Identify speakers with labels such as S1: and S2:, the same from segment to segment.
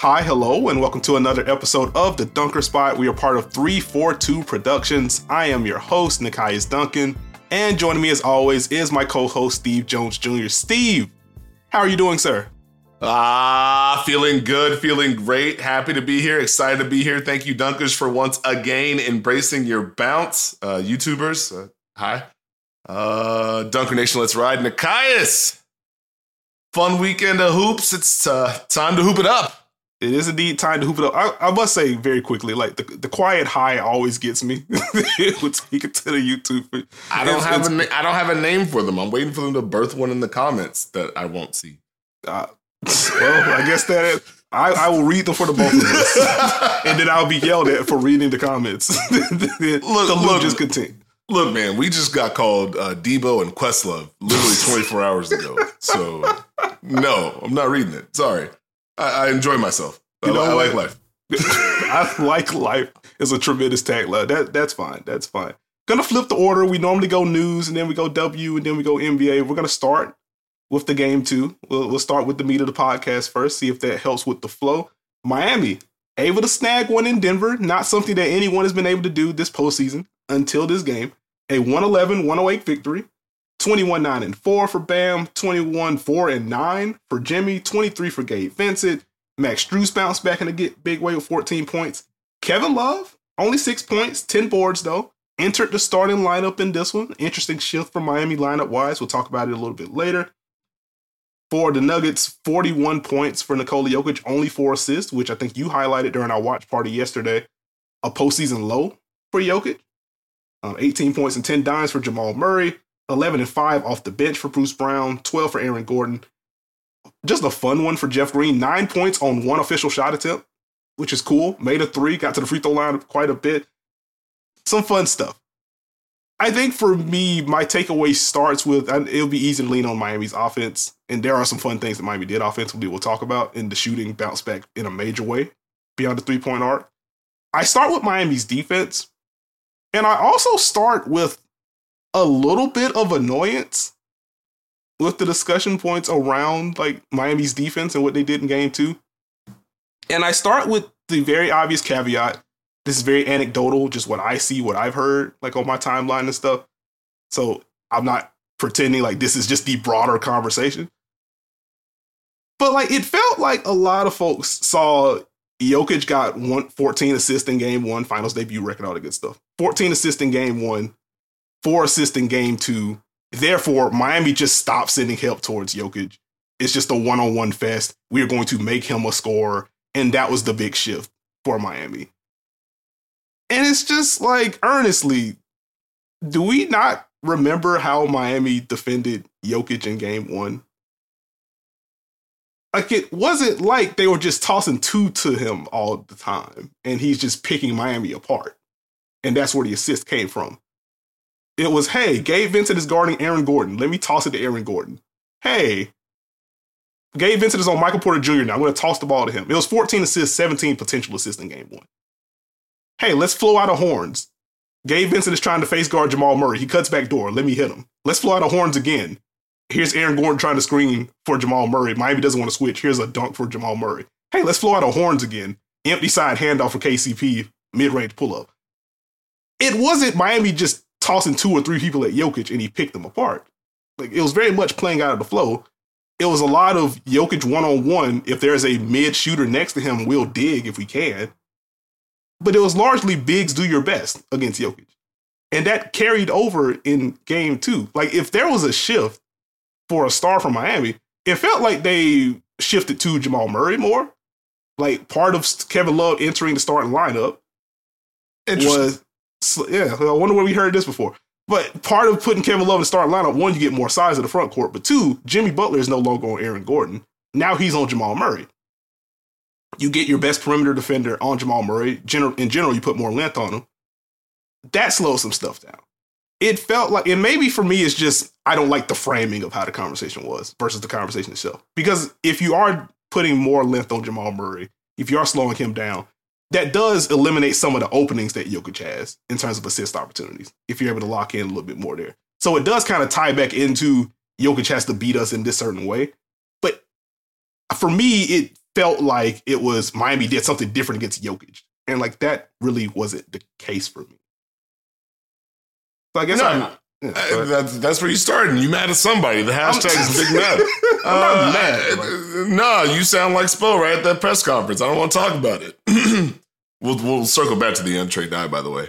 S1: Hi, hello, and welcome to another episode of The Dunker Spot. We are part of 342 Productions. I am your host, Nikias Duncan, and joining me as always is my co-host, Steve Jones Jr. Steve, how are you doing, sir?
S2: Feeling good, feeling great, happy to be here, excited to be here. Thank you, Dunkers, for once again embracing your bounce. YouTubers, hi. Dunker Nation, let's ride. Nikias, fun weekend of hoops. It's time to hoop it up.
S1: It is indeed time to hoop it up. I must say very quickly, like the quiet high always gets me. When speaking to the YouTube,
S2: I don't have a name for them. I'm waiting for them to birth one in the comments that I won't see.
S1: Well, I guess that I will read them for the both of us, and then I'll be yelled at for reading the comments. Look, just continue.
S2: Look, man, we just got called Debo and Questlove literally 24 hours ago. So, no, I'm not reading it. Sorry. I enjoy myself. I like life.
S1: I like life is a tremendous tagline. That's fine. That's fine. Gonna flip the order. We normally go news, and then we go W, and then we go NBA. We're gonna start with the game too. We'll start with the meat of the podcast first, see if that helps with the flow. Miami, able to snag one in Denver. Not something that anyone has been able to do this postseason until this game. A 111-108 victory. 21-9-4 for Bam, 21-4-9 for Jimmy, 23 for Gabe Vincent. Max Strus bounced back in a big way with 14 points. Kevin Love, only 6 points, 10 boards though. Entered the starting lineup in this one. Interesting shift for Miami lineup-wise. We'll talk about it a little bit later. For the Nuggets, 41 points for Nikola Jokic, only 4 assists, which I think you highlighted during our watch party yesterday. A postseason low for Jokic. 18 points and 10 dimes for Jamal Murray. 11-5 off the bench for Bruce Brown. 12 for Aaron Gordon. Just a fun one for Jeff Green. 9 points on 1 official shot attempt, which is cool. Made a 3, got to the free throw line quite a bit. Some fun stuff. I think for me, my takeaway starts with, it'll be easy to lean on Miami's offense. And there are some fun things that Miami did offensively we'll talk about. And the shooting bounced back in a major way beyond the 3-point arc. I start with Miami's defense. And I also start with a little bit of annoyance with the discussion points around like Miami's defense and what they did in game 2. And I start with the very obvious caveat. This is very anecdotal, just what I see, what I've heard, like on my timeline and stuff. So I'm not pretending like this is just the broader conversation. But like it felt like a lot of folks saw Jokic got 14 assists in game 1, finals debut record, all the good stuff. 14 assists in game 1, 4 assists in game 2. Therefore, Miami just stopped sending help towards Jokic. It's just a one-on-one fest. We're going to make him a scorer. And that was the big shift for Miami. And it's just like, earnestly, do we not remember how Miami defended Jokic in game 1? Like, it wasn't like they were just tossing 2 to him all the time. And he's just picking Miami apart. And that's where the assist came from. It was, hey, Gabe Vincent is guarding Aaron Gordon. Let me toss it to Aaron Gordon. Hey, Gabe Vincent is on Michael Porter Jr. now. I'm going to toss the ball to him. It was 14 assists, 17 potential assists in game 1. Hey, let's flow out of horns. Gabe Vincent is trying to face guard Jamal Murray. He cuts back door. Let me hit him. Let's flow out of horns again. Here's Aaron Gordon trying to screen for Jamal Murray. Miami doesn't want to switch. Here's a dunk for Jamal Murray. Hey, let's flow out of horns again. Empty side handoff for KCP. Mid-range pull-up. It wasn't Miami just tossing 2 or 3 people at Jokic and he picked them apart. Like, it was very much playing out of the flow. It was a lot of Jokic one-on-one. If there's a mid shooter next to him, we'll dig if we can. But it was largely bigs do your best against Jokic. And that carried over in game 2. Like, if there was a shift for a star from Miami, it felt like they shifted to Jamal Murray more. Like, part of Kevin Love entering the starting lineup was, yeah, I wonder where we heard this before. But part of putting Kevin Love in the starting lineup, 1, you get more size in the front court. But 2, Jimmy Butler is no longer on Aaron Gordon. Now he's on Jamal Murray. You get your best perimeter defender on Jamal Murray. In general, you put more length on him. That slows some stuff down. It felt like, and maybe for me, it's just, I don't like the framing of how the conversation was versus the conversation itself. Because if you are putting more length on Jamal Murray, if you are slowing him down, that does eliminate some of the openings that Jokic has in terms of assist opportunities, if you're able to lock in a little bit more there. So it does kind of tie back into Jokic has to beat us in this certain way. But for me, it felt like it was Miami did something different against Jokic. And like that really wasn't the case for me. So I guess
S2: that's where you started. You mad at somebody. The hashtag is Big Mad.
S1: I'm not mad.
S2: No, you sound like Spo right at that press conference. I don't want to talk about it. We'll circle back to the untrade die, by the way.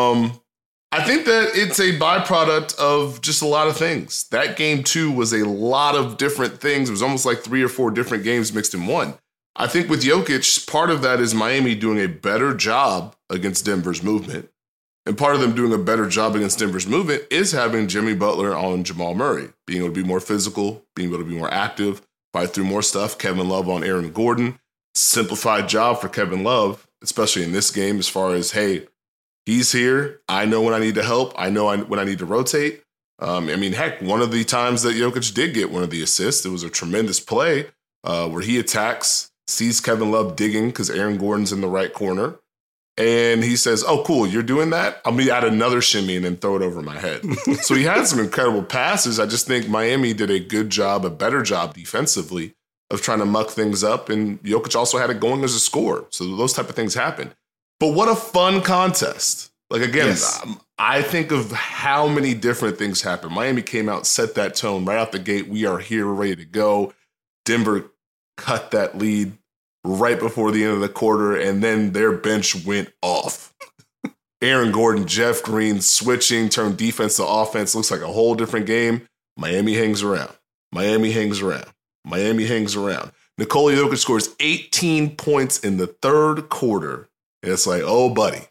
S2: I think that it's a byproduct of just a lot of things. That game 2 was a lot of different things. It was almost like 3 or 4 different games mixed in one. I think with Jokic, part of that is Miami doing a better job against Denver's movement. And part of them doing a better job against Denver's movement is having Jimmy Butler on Jamal Murray, being able to be more physical, being able to be more active, fight through more stuff. Kevin Love on Aaron Gordon. Simplified job for Kevin Love, especially in this game as far as, hey, he's here. I know when I need to help. I know when I need to rotate. Heck, one of the times that Jokic did get one of the assists, it was a tremendous play where he attacks, sees Kevin Love digging because Aaron Gordon's in the right corner. And he says, oh, cool, you're doing that? I'm going to add another shimmy and then throw it over my head. So he had some incredible passes. I just think Miami did a good job, a better job defensively of trying to muck things up. And Jokic also had it going as a scorer. So those type of things happen. But what a fun contest. Like, again, yes. I think of how many different things happened. Miami came out, set that tone right out the gate. We are here, ready to go. Denver cut that lead right before the end of the quarter, and then their bench went off. Aaron Gordon, Jeff Green switching, turned defense to offense. Looks like a whole different game. Miami hangs around. Miami hangs around. Miami hangs around. Nikola Jokic scores 18 points in the third quarter. And it's like, oh, buddy.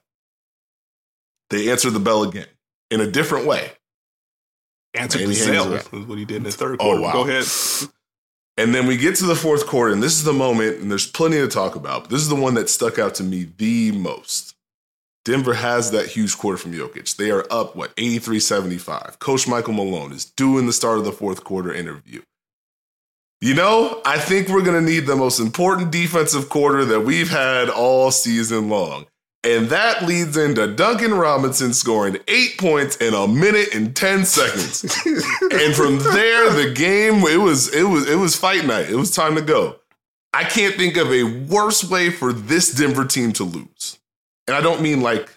S2: They answered the bell again in a different way.
S1: Answered the sale is what he did in the third quarter.
S2: Oh, wow.
S1: Go ahead.
S2: And then we get to the fourth quarter, and this is the moment, and there's plenty to talk about, but this is the one that stuck out to me the most. Denver has that huge quarter from Jokic. They are up, 83-75. Coach Michael Malone is doing the start of the fourth quarter interview. You know, I think we're going to need the most important defensive quarter that we've had all season long. And that leads into Duncan Robinson scoring 8 points in a minute and 10 seconds. And from there, the game, it was fight night. It was time to go. I can't think of a worse way for this Denver team to lose. And I don't mean like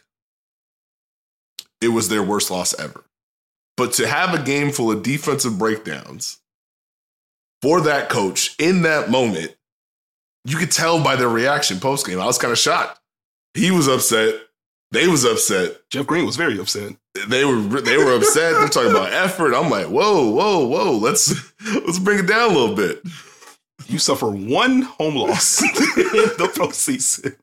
S2: it was their worst loss ever. But to have a game full of defensive breakdowns for that coach in that moment, you could tell by their reaction post-game. I was kind of shocked. He was upset. They was upset.
S1: Jeff Green was very upset.
S2: They were upset. They're talking about effort. I'm like, whoa. Let's bring it down a little bit.
S1: You suffer one home loss in the postseason.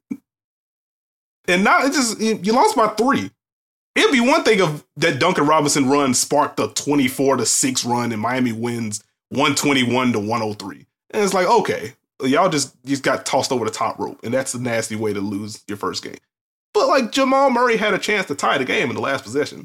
S1: And now you lost by 3. It'd be one thing if that Duncan Robinson run sparked the 24-6 run and Miami wins 121-103. And it's like, okay, y'all just got tossed over the top rope, and that's a nasty way to lose your first game. But like Jamal Murray had a chance to tie the game in the last possession.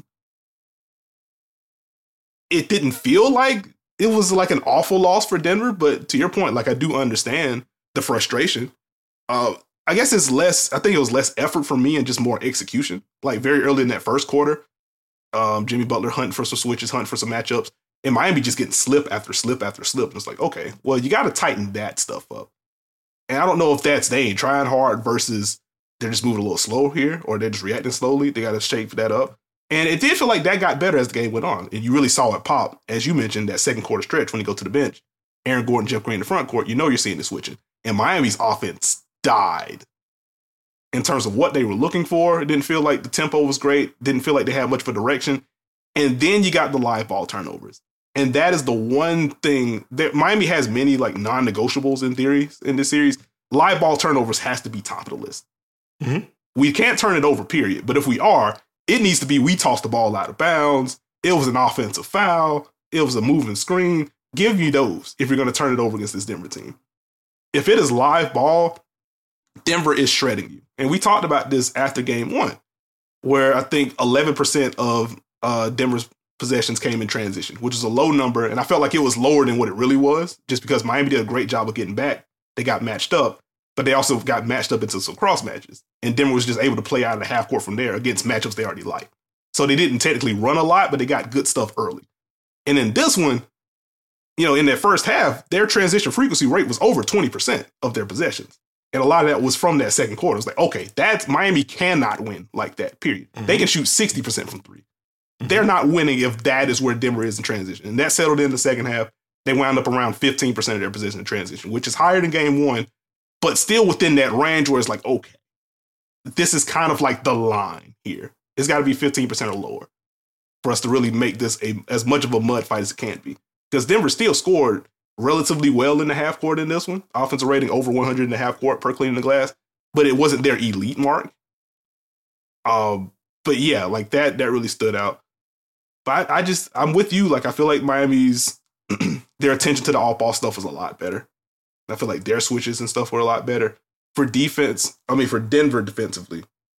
S1: It didn't feel like it was like an awful loss for Denver, but to your point, like I do understand the frustration. I guess I think it was less effort for me and just more execution. Like very early in that first quarter, Jimmy Butler hunting for some switches, hunting for some matchups. And Miami just getting slip after slip after slip. And it's like, okay, well, you got to tighten that stuff up. And I don't know if that's they ain't trying hard versus they're just moving a little slow here or they're just reacting slowly. They got to shape that up. And it did feel like that got better as the game went on. And you really saw it pop. As you mentioned, that second quarter stretch when you go to the bench, Aaron Gordon, Jeff Green in the front court, you know you're seeing the switching. And Miami's offense died. In terms of what they were looking for, it didn't feel like the tempo was great. Didn't feel like they had much of a direction. And then you got the live ball turnovers. And that is the one thing that Miami has many like non-negotiables in theory in this series. Live ball turnovers has to be top of the list. Mm-hmm. We can't turn it over, period. But if we are, it needs to be we tossed the ball out of bounds. It was an offensive foul. It was a moving screen. Give you those if you're going to turn it over against this Denver team. If it is live ball, Denver is shredding you. And we talked about this after game 1, where I think 11% of Denver's possessions came in transition, which is a low number. And I felt like it was lower than what it really was just because Miami did a great job of getting back. They got matched up, but they also got matched up into some cross matches. And Denver was just able to play out in the half court from there against matchups they already liked. So they didn't technically run a lot, but they got good stuff early. And in this one, in that first half, their transition frequency rate was over 20% of their possessions. And a lot of that was from that second quarter. It's like, okay, Miami cannot win like that, period. Mm-hmm. They can shoot 60% from three. Mm-hmm. They're not winning if that is where Denver is in transition. And that settled in the second half. They wound up around 15% of their possession in transition, which is higher than game one, but still within that range where it's like, okay, this is kind of like the line here. It's got to be 15% or lower for us to really make this as much of a mud fight as it can be. Because Denver still scored relatively well in the half court in this one. Offensive rating over 100 in the half court per cleaning the glass, but it wasn't their elite mark. But yeah, like that really stood out. But I'm with you. Like, I feel like Miami's, their attention to the off-ball stuff was a lot better. I feel like their switches and stuff were a lot better. For Denver defensively,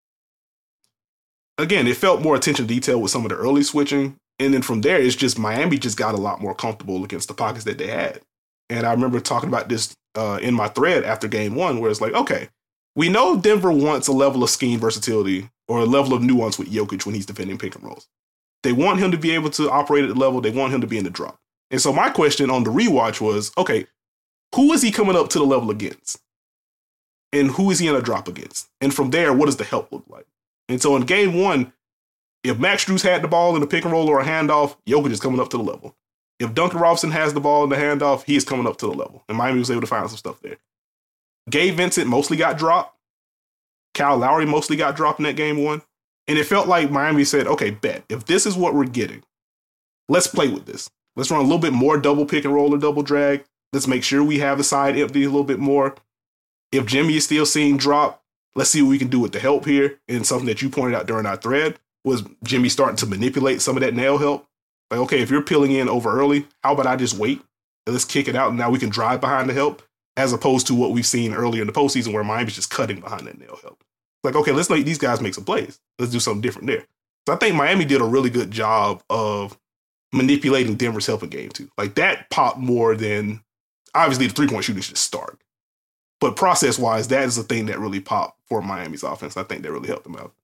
S1: again, it felt more attention to detail with some of the early switching. And then from there, it's just Miami just got a lot more comfortable against the pockets that they had. And I remember talking about this in my thread after game one, where it's like, okay, we know Denver wants a level of scheme versatility or a level of nuance with Jokic when he's defending pick and rolls. They want him to be able to operate at the level. They want him to be in the drop. And so my question on the rewatch was, okay, who is he coming up to the level against? And who is he in a drop against? And from there, what does the help look like? And so in game one, if Max Strus had the ball in a pick and roll or a handoff, Jokic is coming up to the level. If Duncan Robinson has the ball in the handoff, he is coming up to the level. And Miami was able to find some stuff there. Gabe Vincent mostly got dropped. Kyle Lowry mostly got dropped in that game one. And it felt like Miami said, okay, bet. If this is what we're getting, let's play with this. Let's run a little bit more double pick and roll or double drag. Let's make sure we have the side empty a little bit more. If Jimmy is still seeing drop, let's see what we can do with the help here. And something that you pointed out during our thread was Jimmy starting to manipulate some of that nail help. Like, okay, if you're peeling in over early, how about I just wait and let's kick it out and now we can drive behind the help, as opposed to what we've seen earlier in the postseason where Miami's just cutting behind that nail help. Like, okay, let's let these guys make some plays. Let's do something different there. So I think Miami did a really good job of manipulating Denver's help in game two. Like, that popped more than, obviously the three-point shooting should start. But process-wise, that is the thing that really popped for Miami's offense. I think that really helped them out.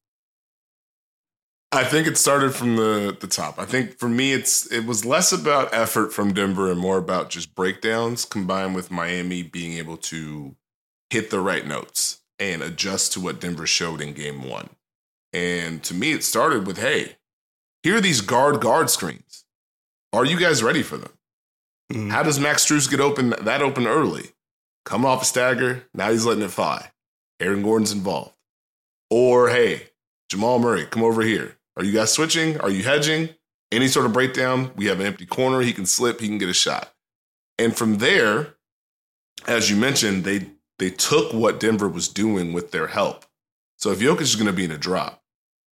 S2: I think it started from the top. I think for me, it was less about effort from Denver and more about just breakdowns combined with Miami being able to hit the right notes and adjust to what Denver showed in game one. And to me, it started with, hey, here are these guard screens. Are you guys ready for them? Mm-hmm. How does Max Strus get that open early? Coming off a stagger, now he's letting it fly. Aaron Gordon's involved. Or, hey, Jamal Murray, come over here. Are you guys switching? Are you hedging? Any sort of breakdown, we have an empty corner. He can slip. He can get a shot. And from there, as you mentioned, they took what Denver was doing with their help. So if Jokic is going to be in a drop,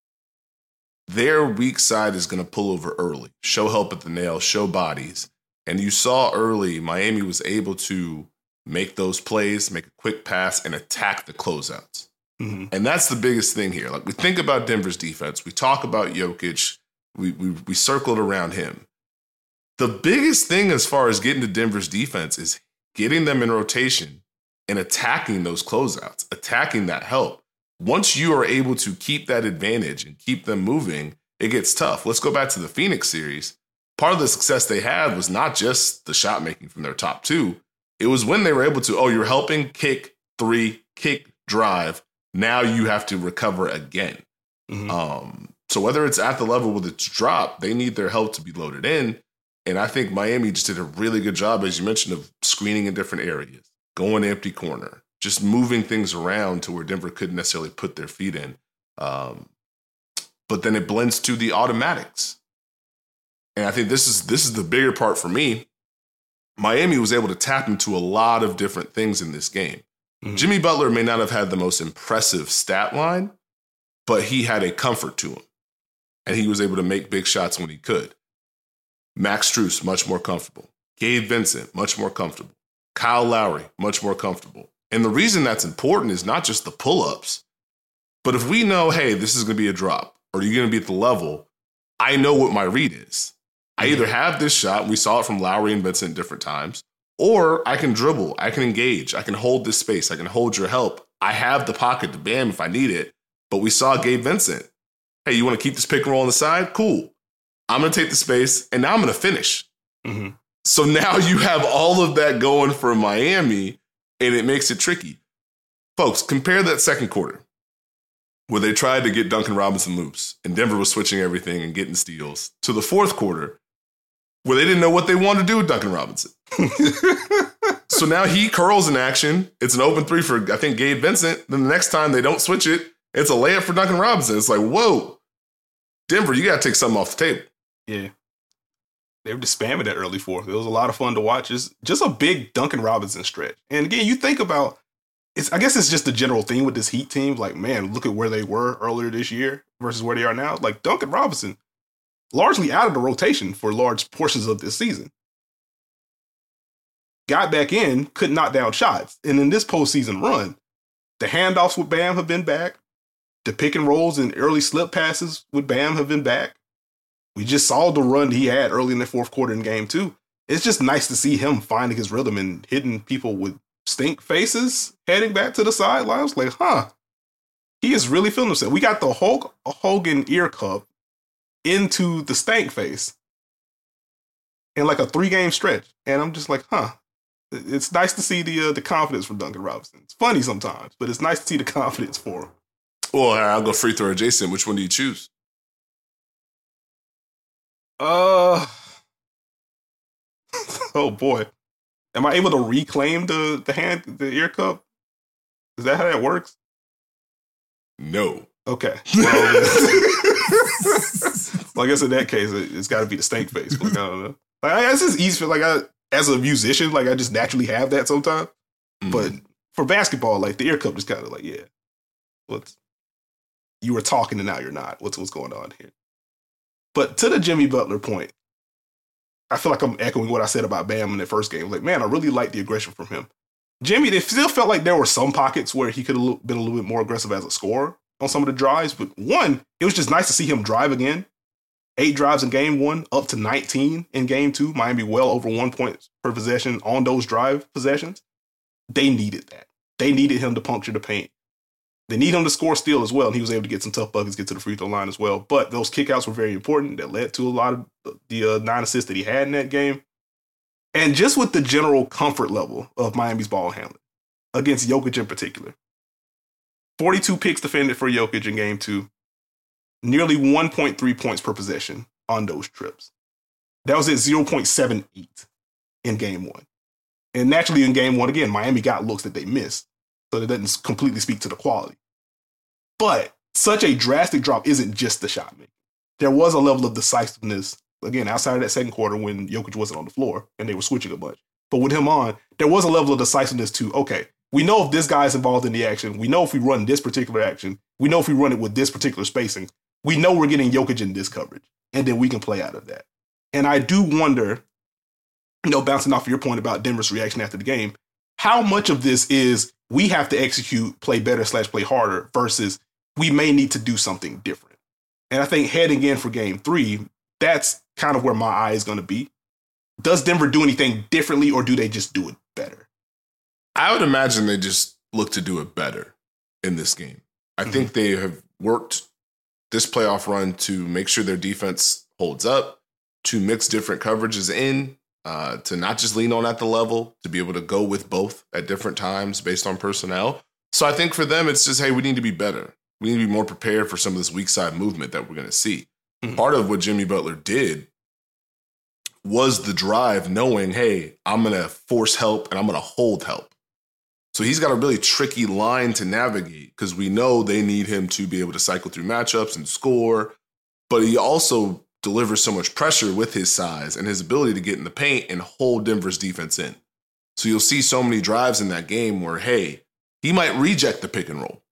S2: their weak side is going to pull over early, show help at the nail, show bodies. And you saw early Miami was able to make those plays, make a quick pass, and attack the closeouts. Mm-hmm. And that's the biggest thing here. Like, we think about Denver's defense. We talk about Jokic. We circled around him. The biggest thing as far as getting to Denver's defense is getting them in rotation and attacking those closeouts, attacking that help. Once you are able to keep that advantage and keep them moving, it gets tough. Let's go back to the Phoenix series. Part of the success they had was not just the shot making from their top two. It was when they were able to, you're helping, kick, three, kick, drive. Now you have to recover again. Mm-hmm. So whether it's at the level with its drop, they need their help to be loaded in. And I think Miami just did a really good job, as you mentioned, of screening in different areas, going empty corner, just moving things around to where Denver couldn't necessarily put their feet in. But then it blends to the automatics. And I think this is the bigger part for me. Miami was able to tap into a lot of different things in this game. Mm-hmm. Jimmy Butler may not have had the most impressive stat line, but he had a comfort to him. And he was able to make big shots when he could. Max Strus, much more comfortable. Gabe Vincent, much more comfortable. Kyle Lowry, much more comfortable. And the reason that's important is not just the pull-ups, but if we know, hey, this is going to be a drop, or you're going to be at the level, I know what my read is. I either have this shot, and we saw it from Lowry and Vincent different times, or I can dribble, I can engage, I can hold this space, I can hold your help. I have the pocket to bam if I need it. But we saw Gabe Vincent. Hey, you want to keep this pick and roll on the side? Cool. I'm going to take the space, and now I'm going to finish. Mm-hmm. So now you have all of that going for Miami, and it makes it tricky. Folks, compare that second quarter where they tried to get Duncan Robinson loose and Denver was switching everything and getting steals to the fourth quarter where they didn't know what they wanted to do with Duncan Robinson. So now he curls in action. It's an open three for, I think, Gabe Vincent. Then the next time they don't switch it, it's a layup for Duncan Robinson. It's like, whoa, Denver, you got to take something off the table.
S1: Yeah. They were just spamming that early fourth. It was a lot of fun to watch. It's just a big Duncan Robinson stretch. And again, you think about, I guess it's just the general theme with this Heat team. Like, man, look at where they were earlier this year versus where they are now. Like, Duncan Robinson, largely out of the rotation for large portions of this season. Got back in, could knock down shots. And in this postseason run, the handoffs with Bam have been back. The pick and rolls and early slip passes with Bam have been back. We just saw the run he had early in the fourth quarter in game 2. It's just nice to see him finding his rhythm and hitting people with stink faces, heading back to the sidelines. Like, he is really feeling himself. We got the Hogan ear cup into the stank face in like a 3-game stretch. And I'm just like, It's nice to see the confidence from Duncan Robinson. It's funny sometimes, but it's nice to see the confidence for him.
S2: Well, I'll go free throw adjacent. Which one do you choose?
S1: Oh boy. Am I able to reclaim the ear cup? Is that how that works?
S2: No.
S1: Okay. Well, I guess in that case, it's got to be the stank face. Like, I don't know. It's just easy for as a musician, I just naturally have that sometimes. Mm-hmm. But for basketball, the ear cup just kind of you were talking and now you're not. What's going on here? But to the Jimmy Butler point, I feel like I'm echoing what I said about Bam in the first game. Like, man, I really like the aggression from him. Jimmy, it still felt like there were some pockets where he could have been a little bit more aggressive as a scorer on some of the drives. But one, it was just nice to see him drive again. 8 drives in game 1, up to 19 in game 2. Miami well over 1 point per possession on those drive possessions. They needed that. They needed him to puncture the paint. They need him to score steal as well, and he was able to get some tough buckets, get to the free throw line as well. But those kickouts were very important. That led to a lot of the 9 assists that he had in that game. And just with the general comfort level of Miami's ball handling against Jokic in particular. 42 picks defended for Jokic in game 2. Nearly 1.3 points per possession on those trips. That was at 0.78 in game 1. And naturally in game 1, again, Miami got looks that they missed. So that doesn't completely speak to the quality. But such a drastic drop isn't just the shot making. There was a level of decisiveness, again, outside of that second quarter when Jokic wasn't on the floor and they were switching a bunch. But with him on, there was a level of decisiveness to, okay, we know if this guy's involved in the action. We know if we run this particular action. We know if we run it with this particular spacing. We know we're getting Jokic in this coverage. And then we can play out of that. And I do wonder, bouncing off of your point about Denver's reaction after the game, how much of this is we have to execute, play better / play harder versus we may need to do something different. And I think heading in for game 3, that's kind of where my eye is going to be. Does Denver do anything differently or do they just do it better?
S2: I would imagine they just look to do it better in this game. I think they have worked this playoff run to make sure their defense holds up, to mix different coverages in, to not just lean on at the level, to be able to go with both at different times based on personnel. So I think for them, it's just, hey, we need to be better. We need to be more prepared for some of this weak side movement that we're going to see. Mm-hmm. Part of what Jimmy Butler did was the drive knowing, hey, I'm going to force help and I'm going to hold help. So he's got a really tricky line to navigate because we know they need him to be able to cycle through matchups and score, but he also delivers so much pressure with his size and his ability to get in the paint and hold Denver's defense in. So you'll see so many drives in that game where, hey, he might reject the pick and roll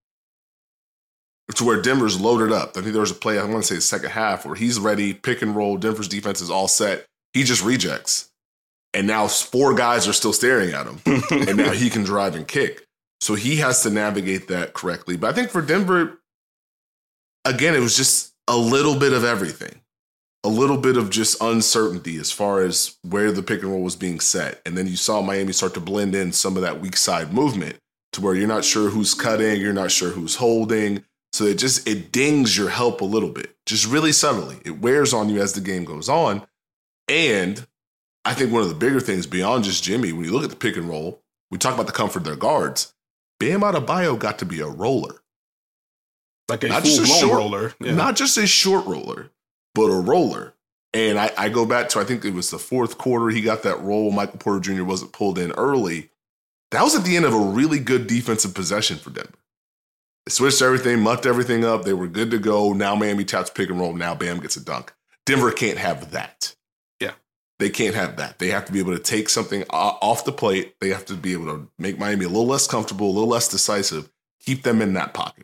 S2: to where Denver's loaded up. I think there was a play, I want to say the second half, where he's ready, pick and roll, Denver's defense is all set. He just rejects. And now 4 guys are still staring at him. And now he can drive and kick. So he has to navigate that correctly. But I think for Denver, again, it was just a little bit of everything. A little bit of just uncertainty as far as where the pick and roll was being set. And then you saw Miami start to blend in some of that weak side movement to where you're not sure who's cutting, you're not sure who's holding. So it dings your help a little bit, just really subtly. It wears on you as the game goes on. And I think one of the bigger things beyond just Jimmy, when you look at the pick and roll, we talk about the comfort of their guards. Bam Adebayo got to be a roller.
S1: Like a full-blown roller.
S2: Yeah. Not just a short roller, but a roller. And I go back to, I think it was the fourth quarter, he got that roll. Michael Porter Jr. wasn't pulled in early. That was at the end of a really good defensive possession for Denver. They switched everything, mucked everything up. They were good to go. Now Miami taps pick and roll. Now Bam gets a dunk. Denver can't have that.
S1: Yeah.
S2: They can't have that. They have to be able to take something off the plate. They have to be able to make Miami a little less comfortable, a little less decisive, keep them in that pocket.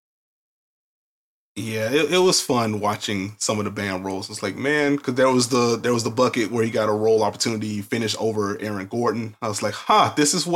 S1: Yeah, it was fun watching some of the Bam rolls. It's like, man, because there was the bucket where he got a roll opportunity, finished over Aaron Gordon. I was like, this is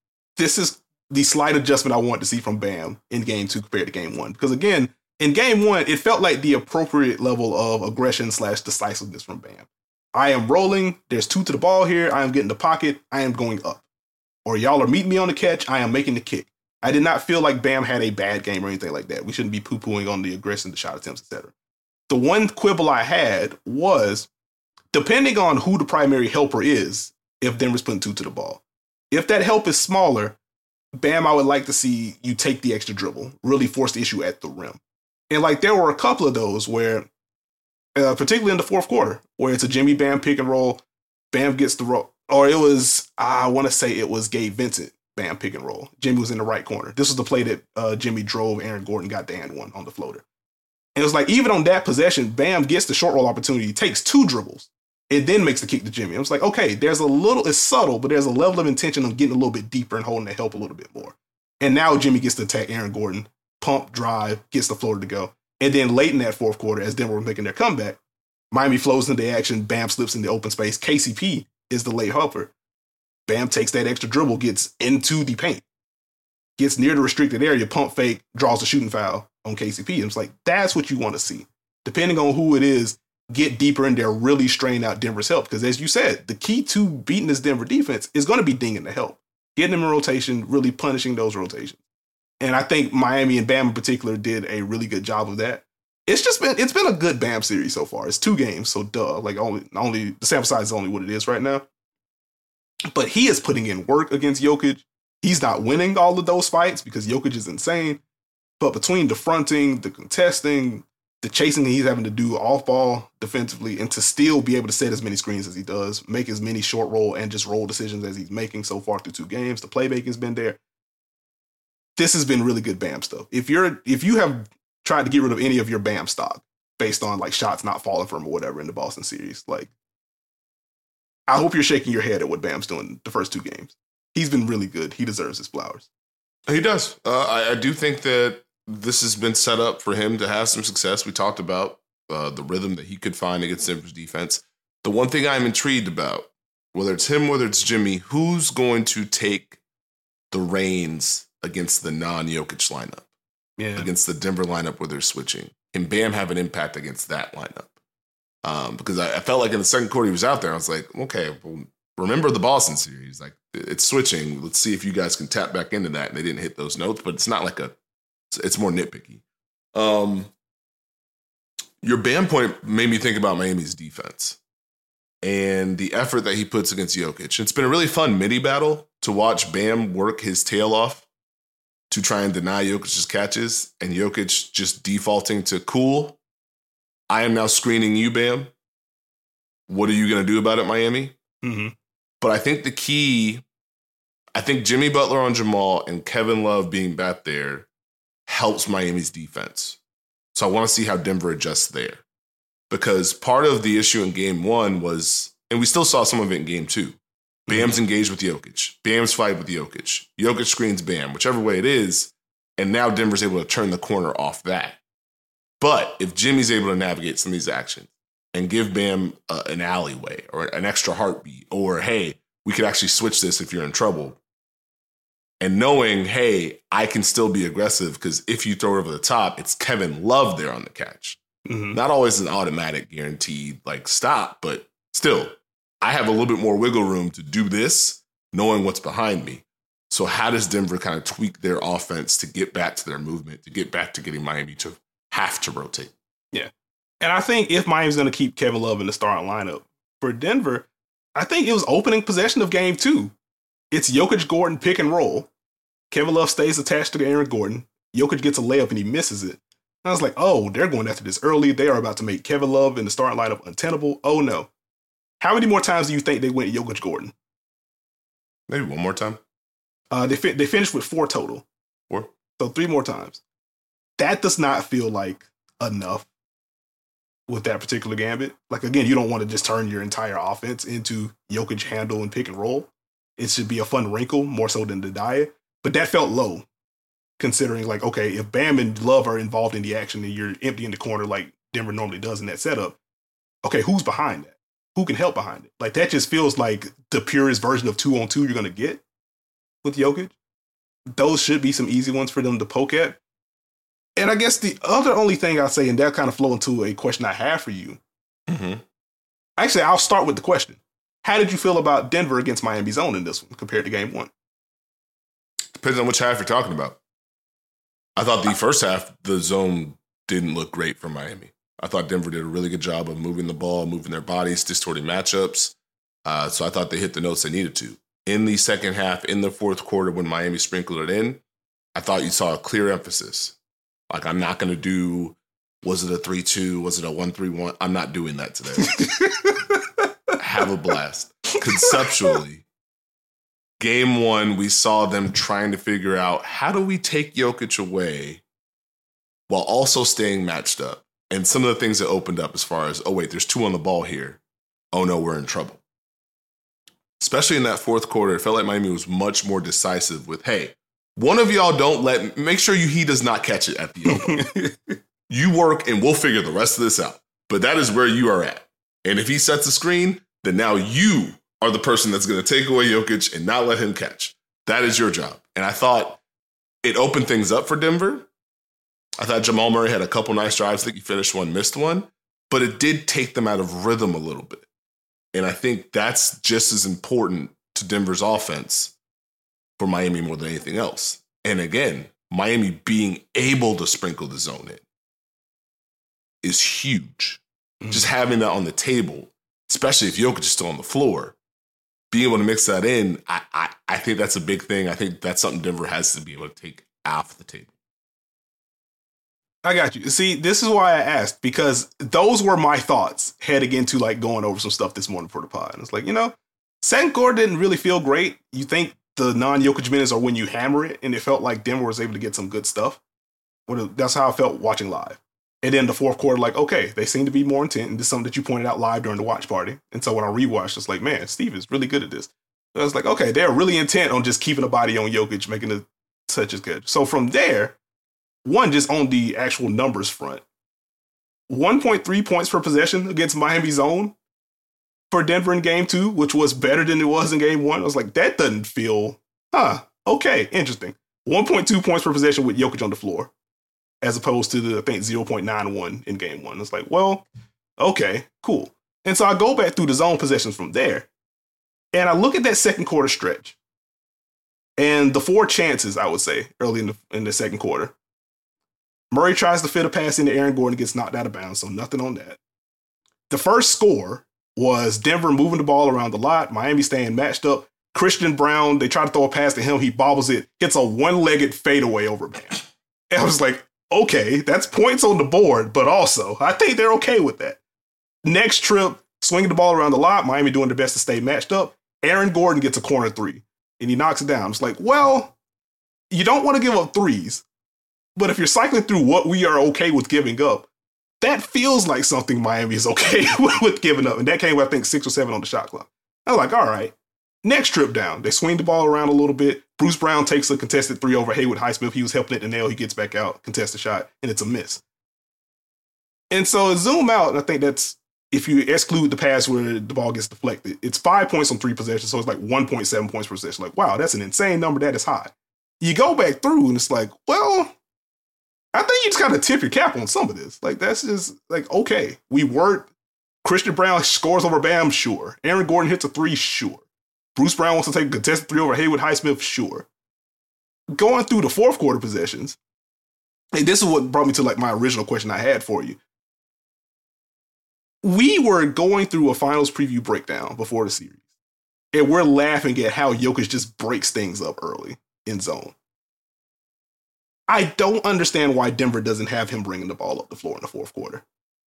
S1: the slight adjustment I want to see from Bam in game 2 compared to game 1. Because again, in game 1, it felt like the appropriate level of aggression / decisiveness from Bam. I am rolling. There's 2 to the ball here. I am getting the pocket. I am going up. Or y'all are meeting me on the catch. I am making the kick. I did not feel like Bam had a bad game or anything like that. We shouldn't be poo-pooing on the aggression, the shot attempts, etc. The one quibble I had was, depending on who the primary helper is, if Denver's putting 2 to the ball. If that help is smaller, Bam, I would like to see you take the extra dribble, really force the issue at the rim. And like there were a couple of those where, particularly in the fourth quarter, where it's a Jimmy Bam pick and roll, Bam gets the roll, or it was, I want to say it was Gabe Vincent. Bam pick and roll. Jimmy was in the right corner. This was the play that Jimmy drove. Aaron Gordon got the and one on the floater. And it was like, even on that possession, Bam gets the short roll opportunity, takes 2 dribbles, and then makes the kick to Jimmy. I was like, okay, it's subtle, but there's a level of intention of getting a little bit deeper and holding the help a little bit more. And now Jimmy gets to attack Aaron Gordon, pump, drive, gets the floater to go. And then late in that fourth quarter, as Denver was making their comeback, Miami flows into action, Bam slips in the open space. KCP is the late helper. Bam takes that extra dribble, gets into the paint, gets near the restricted area, pump fake, draws a shooting foul on KCP. And it's like, that's what you want to see. Depending on who it is, get deeper in there, really strain out Denver's help. Because as you said, the key to beating this Denver defense is going to be dinging the help. Getting them in rotation, really punishing those rotations. And I think Miami and Bam in particular did a really good job of that. It's been a good Bam series so far. It's 2 games, so like only the sample size is only what it is right now. But he is putting in work against Jokic. He's not winning all of those fights because Jokic is insane. But between the fronting, the contesting, the chasing he's having to do off ball defensively, and to still be able to set as many screens as he does, make as many short roll and just roll decisions as he's making so far through 2 games, the playmaking's been there. This has been really good Bam stuff. If you have tried to get rid of any of your Bam stock based on like shots not falling from or whatever in the Boston series, like, I hope you're shaking your head at what Bam's doing the first 2 games. He's been really good. He deserves his flowers.
S2: He does. I do think that this has been set up for him to have some success. We talked about the rhythm that he could find against Denver's defense. The one thing I'm intrigued about, whether it's him, whether it's Jimmy, who's going to take the reins against the non-Jokic lineup? Yeah. Against the Denver lineup where they're switching. Can Bam have an impact against that lineup? Because I felt like in the second quarter he was out there. I was like, okay, well, remember the Boston series. Like, it's switching. Let's see if you guys can tap back into that. And they didn't hit those notes, but it's not like it's more nitpicky. Your Bam point made me think about Miami's defense and the effort that he puts against Jokic. It's been a really fun midi battle to watch Bam work his tail off to try and deny Jokic's catches, and Jokic just defaulting to cool. I am now screening you, Bam. What are you going to do about it, Miami? Mm-hmm. But I think the key, Jimmy Butler on Jamal and Kevin Love being back there helps Miami's defense. So I want to see how Denver adjusts there. Because part of the issue in game 1 was, and we still saw some of it in game 2, Bam's engaged with Jokic. Bam's fight with Jokic. Jokic screens Bam, whichever way it is. And now Denver's able to turn the corner off that. But if Jimmy's able to navigate some of these actions and give Bam an alleyway or an extra heartbeat, or, hey, we could actually switch this if you're in trouble, and knowing, hey, I can still be aggressive because if you throw it over the top, it's Kevin Love there on the catch. Mm-hmm. Not always an automatic guaranteed like stop, but still, I have a little bit more wiggle room to do this, knowing what's behind me. So how does Denver kind of tweak their offense to get back to their movement, to get back to getting Miami to have to rotate?
S1: Yeah. And I think if Miami's going to keep Kevin Love in the starting lineup, for Denver, I think it was opening possession of game 2. It's Jokic Gordon pick and roll. Kevin Love stays attached to Aaron Gordon. Jokic gets a layup and he misses it. And I was like, oh, they're going after this early. They are about to make Kevin Love in the starting lineup untenable. Oh no. How many more times do you think they went Jokic Gordon?
S2: Maybe one more time.
S1: They finished with 4 total.
S2: 4.
S1: So 3 more times. That does not feel like enough with that particular gambit. Like, again, you don't want to just turn your entire offense into Jokic handle and pick and roll. It should be a fun wrinkle more so than the diet. But that felt low, considering, like, okay, if Bam and Love are involved in the action and you're empty in the corner like Denver normally does in that setup, okay, who's behind that? Who can help behind it? Like, that just feels like the purest version of 2-on-2 you're going to get with Jokic. Those should be some easy ones for them to poke at. And I guess the other only thing I'll say, and that kind of flow into a question I have for you.
S2: Mm-hmm.
S1: Actually, I'll start with the question. How did you feel about Denver against Miami zone in this one compared to game 1?
S2: Depends on which half you're talking about. I thought the first half, the zone didn't look great for Miami. I thought Denver did a really good job of moving the ball, moving their bodies, distorting matchups. So I thought they hit the notes they needed to. In the second half, in the fourth quarter, when Miami sprinkled it in, I thought you saw a clear emphasis. Like, I'm not going to do, was it a 3-2? Was it a 1-3-1? I'm not doing that today. Have a blast. Conceptually, game 1, we saw them trying to figure out, how do we take Jokic away while also staying matched up? And some of the things that opened up as far as, oh, wait, there's 2 on the ball here. Oh, no, we're in trouble. Especially in that fourth quarter, it felt like Miami was much more decisive with, hey, one of y'all make sure he does not catch it at the elbow. You work and we'll figure the rest of this out. But that is where you are at. And if he sets a screen, then now you are the person that's going to take away Jokic and not let him catch. That is your job. And I thought it opened things up for Denver. I thought Jamal Murray had a couple nice drives. I think he finished one, missed one. But it did take them out of rhythm a little bit. And I think that's just as important to Denver's offense for Miami more than anything else. And again, Miami being able to sprinkle the zone in is huge. Mm-hmm. Just having that on the table, especially if Jokic is still on the floor, being able to mix that in, I think that's a big thing. I think that's something Denver has to be able to take off the table.
S1: I got you. See, this is why I asked, because those were my thoughts heading into, like, going over some stuff this morning for the pod. And it's like, second quarter didn't really feel great. You think the non-Jokic minutes are when you hammer it, and it felt like Denver was able to get some good stuff. That's how I felt watching live. And then the fourth quarter, like, okay, they seem to be more intent, and this is something that you pointed out live during the watch party. And so when I rewatched, it's like, man, Steve is really good at this. So I was like, okay, they're really intent on just keeping a body on Jokic, making the touches good. So from there, one, just on the actual numbers front, 1.3 points per possession against Miami zone for Denver in game 2, which was better than it was in game 1. I was like, that doesn't feel, okay, interesting. 1.2 points per possession with Jokic on the floor, as opposed to the, I think, 0.91 in game 1. It's like, well, okay, cool. And so I go back through the zone possessions from there, and I look at that second quarter stretch, and the 4 chances, I would say, early in the second quarter. Murray tries to fit a pass into Aaron Gordon, gets knocked out of bounds, so nothing on that. The first score was Denver moving the ball around the lot, Miami staying matched up. Christian Brown, they try to throw a pass to him, he bobbles it, gets a one-legged fadeaway over Bam. And I was like, okay, that's points on the board, but also, I think they're okay with that. Next trip, swinging the ball around the lot, Miami doing their best to stay matched up. Aaron Gordon gets a corner 3, and he knocks it down. It's like, well, you don't want to give up threes, but if you're cycling through what we are okay with giving up, that feels like something Miami is okay with giving up. And that came with, I think, 6 or 7 on the shot clock. I was like, all right. Next trip down, they swing the ball around a little bit. Bruce Brown takes a contested 3 over Haywood Highsmith. He was helping it to nail. He gets back out, contests the shot, and it's a miss. And so zoom out, and I think that's, if you exclude the pass where the ball gets deflected, it's 5 points on 3 possessions, so it's like 1.7 points per possession. Like, wow, that's an insane number. That is high. You go back through, and it's like, well, I think you just kind of tip your cap on some of this. Like, that's just like, okay, we worked. Christian Brown scores over Bam, sure. Aaron Gordon hits a 3, sure. Bruce Brown wants to take a contested 3 over Haywood Highsmith, sure. Going through the fourth quarter possessions, and this is what brought me to, like, my original question I had for you. We were going through a finals preview breakdown before the series, And we're laughing at how Jokic just breaks things up early in zone. I don't understand why Denver doesn't have him bringing the ball up the floor in the fourth quarter.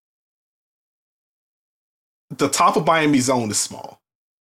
S1: The top of Miami zone is small.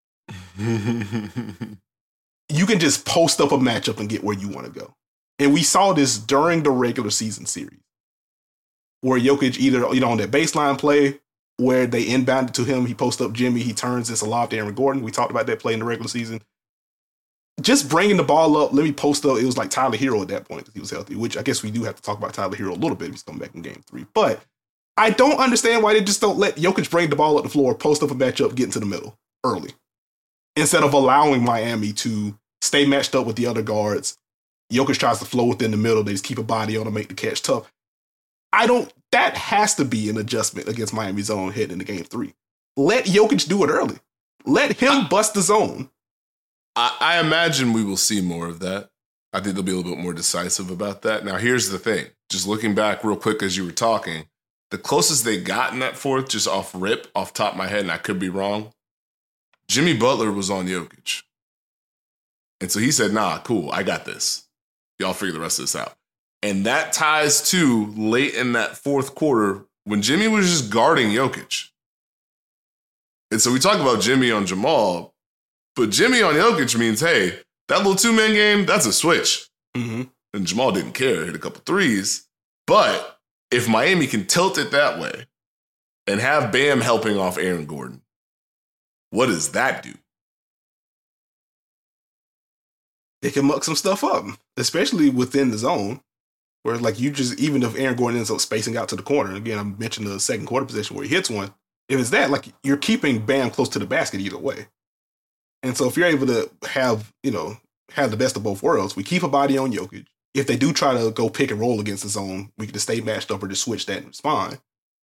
S1: You can just post up a matchup and get where you want to go. And we saw this during the regular season series, where Jokic either on that baseline play where they inbounded to him, he posts up Jimmy, he turns this lob to Aaron Gordon. We talked about that play in the regular season. Just bringing the ball up, let me post up. It was like Tyler Hero at that point because he was healthy, which I guess we do have to talk about Tyler Hero a little bit if he's coming back in game 3. But I don't understand why they just don't let Jokic bring the ball up the floor, post up a matchup, get into the middle early, instead of allowing Miami to stay matched up with the other guards. Jokic tries to flow within the middle. They just keep a body on to make the catch tough. That has to be an adjustment against Miami's zone heading into game 3. Let Jokic do it early. Let him bust the zone.
S2: I imagine we will see more of that. I think they'll be a little bit more decisive about that. Now, here's the thing. Just looking back real quick as you were talking, the closest they got in that fourth, just off top of my head, and I could be wrong, Jimmy Butler was on Jokic. And so he said, nah, cool, I got this. Y'all figure the rest of this out. And that ties to late in that fourth quarter when Jimmy was just guarding Jokic. And so we talk about Jimmy on Jamal, but Jimmy on Jokic means, hey, that little two-man game, that's a switch.
S1: Mm-hmm.
S2: And Jamal didn't care, hit a couple threes. But if Miami can tilt it that way and have Bam helping off Aaron Gordon, what does that do?
S1: It can muck some stuff up, especially within the zone, where like even if Aaron Gordon ends up spacing out to the corner, again, I mentioned the second quarter position where he hits one, if it's that, like you're keeping Bam close to the basket either way. And so if you're able to have the best of both worlds, we keep a body on Jokic. If they do try to go pick and roll against the zone, we can just stay matched up or just switch that and it's fine.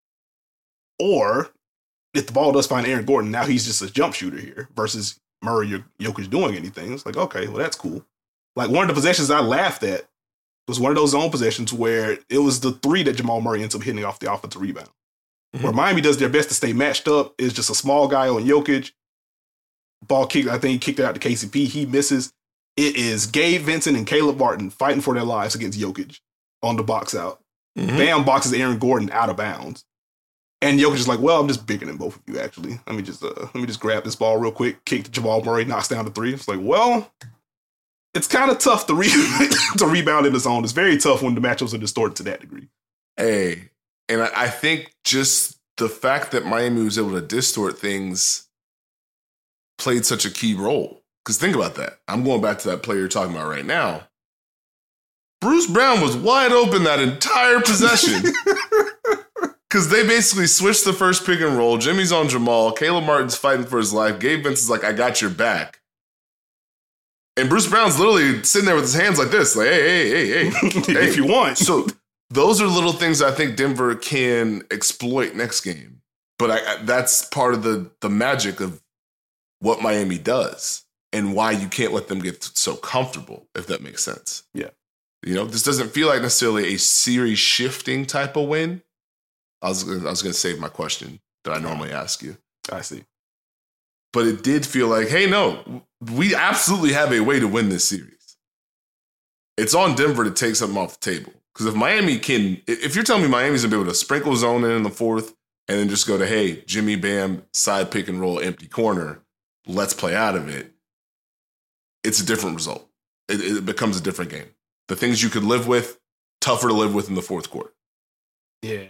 S1: Or if the ball does find Aaron Gordon, now he's just a jump shooter here versus Murray or Jokic doing anything. It's like, okay, well, that's cool. Like one of the possessions I laughed at was one of those zone possessions where it was the 3 that Jamal Murray ends up hitting off the offensive rebound. Mm-hmm. Where Miami does their best to stay matched up. It's just a small guy on Jokic. Ball kicked, I think he kicked it out to KCP. He misses. It is Gabe Vincent and Caleb Martin fighting for their lives against Jokic on the box out. Mm-hmm. Bam boxes Aaron Gordon out of bounds. And Jokic is like, well, I'm just bigger than both of you, actually. Let me just grab this ball real quick, kick to Jamal Murray, knocks down the 3. It's like, well, it's kind of tough to rebound in the zone. It's very tough when the matchups are distorted to that degree.
S2: Hey, and I think just the fact that Miami was able to distort things played such a key role. Because think about that. I'm going back to that player you're talking about right now. Bruce Brown was wide open that entire possession. Because they basically switched the first pick and roll. Jimmy's on Jamal. Caleb Martin's fighting for his life. Gabe Vincent's like, I got your back. And Bruce Brown's literally sitting there with his hands like this. Like, hey.
S1: If you want.
S2: So those are little things I think Denver can exploit next game. But that's part of the magic of what Miami does and why you can't let them get so comfortable, if that makes sense.
S1: Yeah.
S2: This doesn't feel like necessarily a series shifting type of win. I was going to save my question that I normally ask you.
S1: I see.
S2: But it did feel like, hey, no, we absolutely have a way to win this series. It's on Denver to take something off the table. Because if you're telling me Miami's going to be able to sprinkle zone in the fourth and then just go to, hey, Jimmy, Bam, side pick and roll, empty corner, let's play out of it, it's a different result. It becomes a different game. The things you could live with, tougher to live with in the fourth quarter.
S1: Yeah.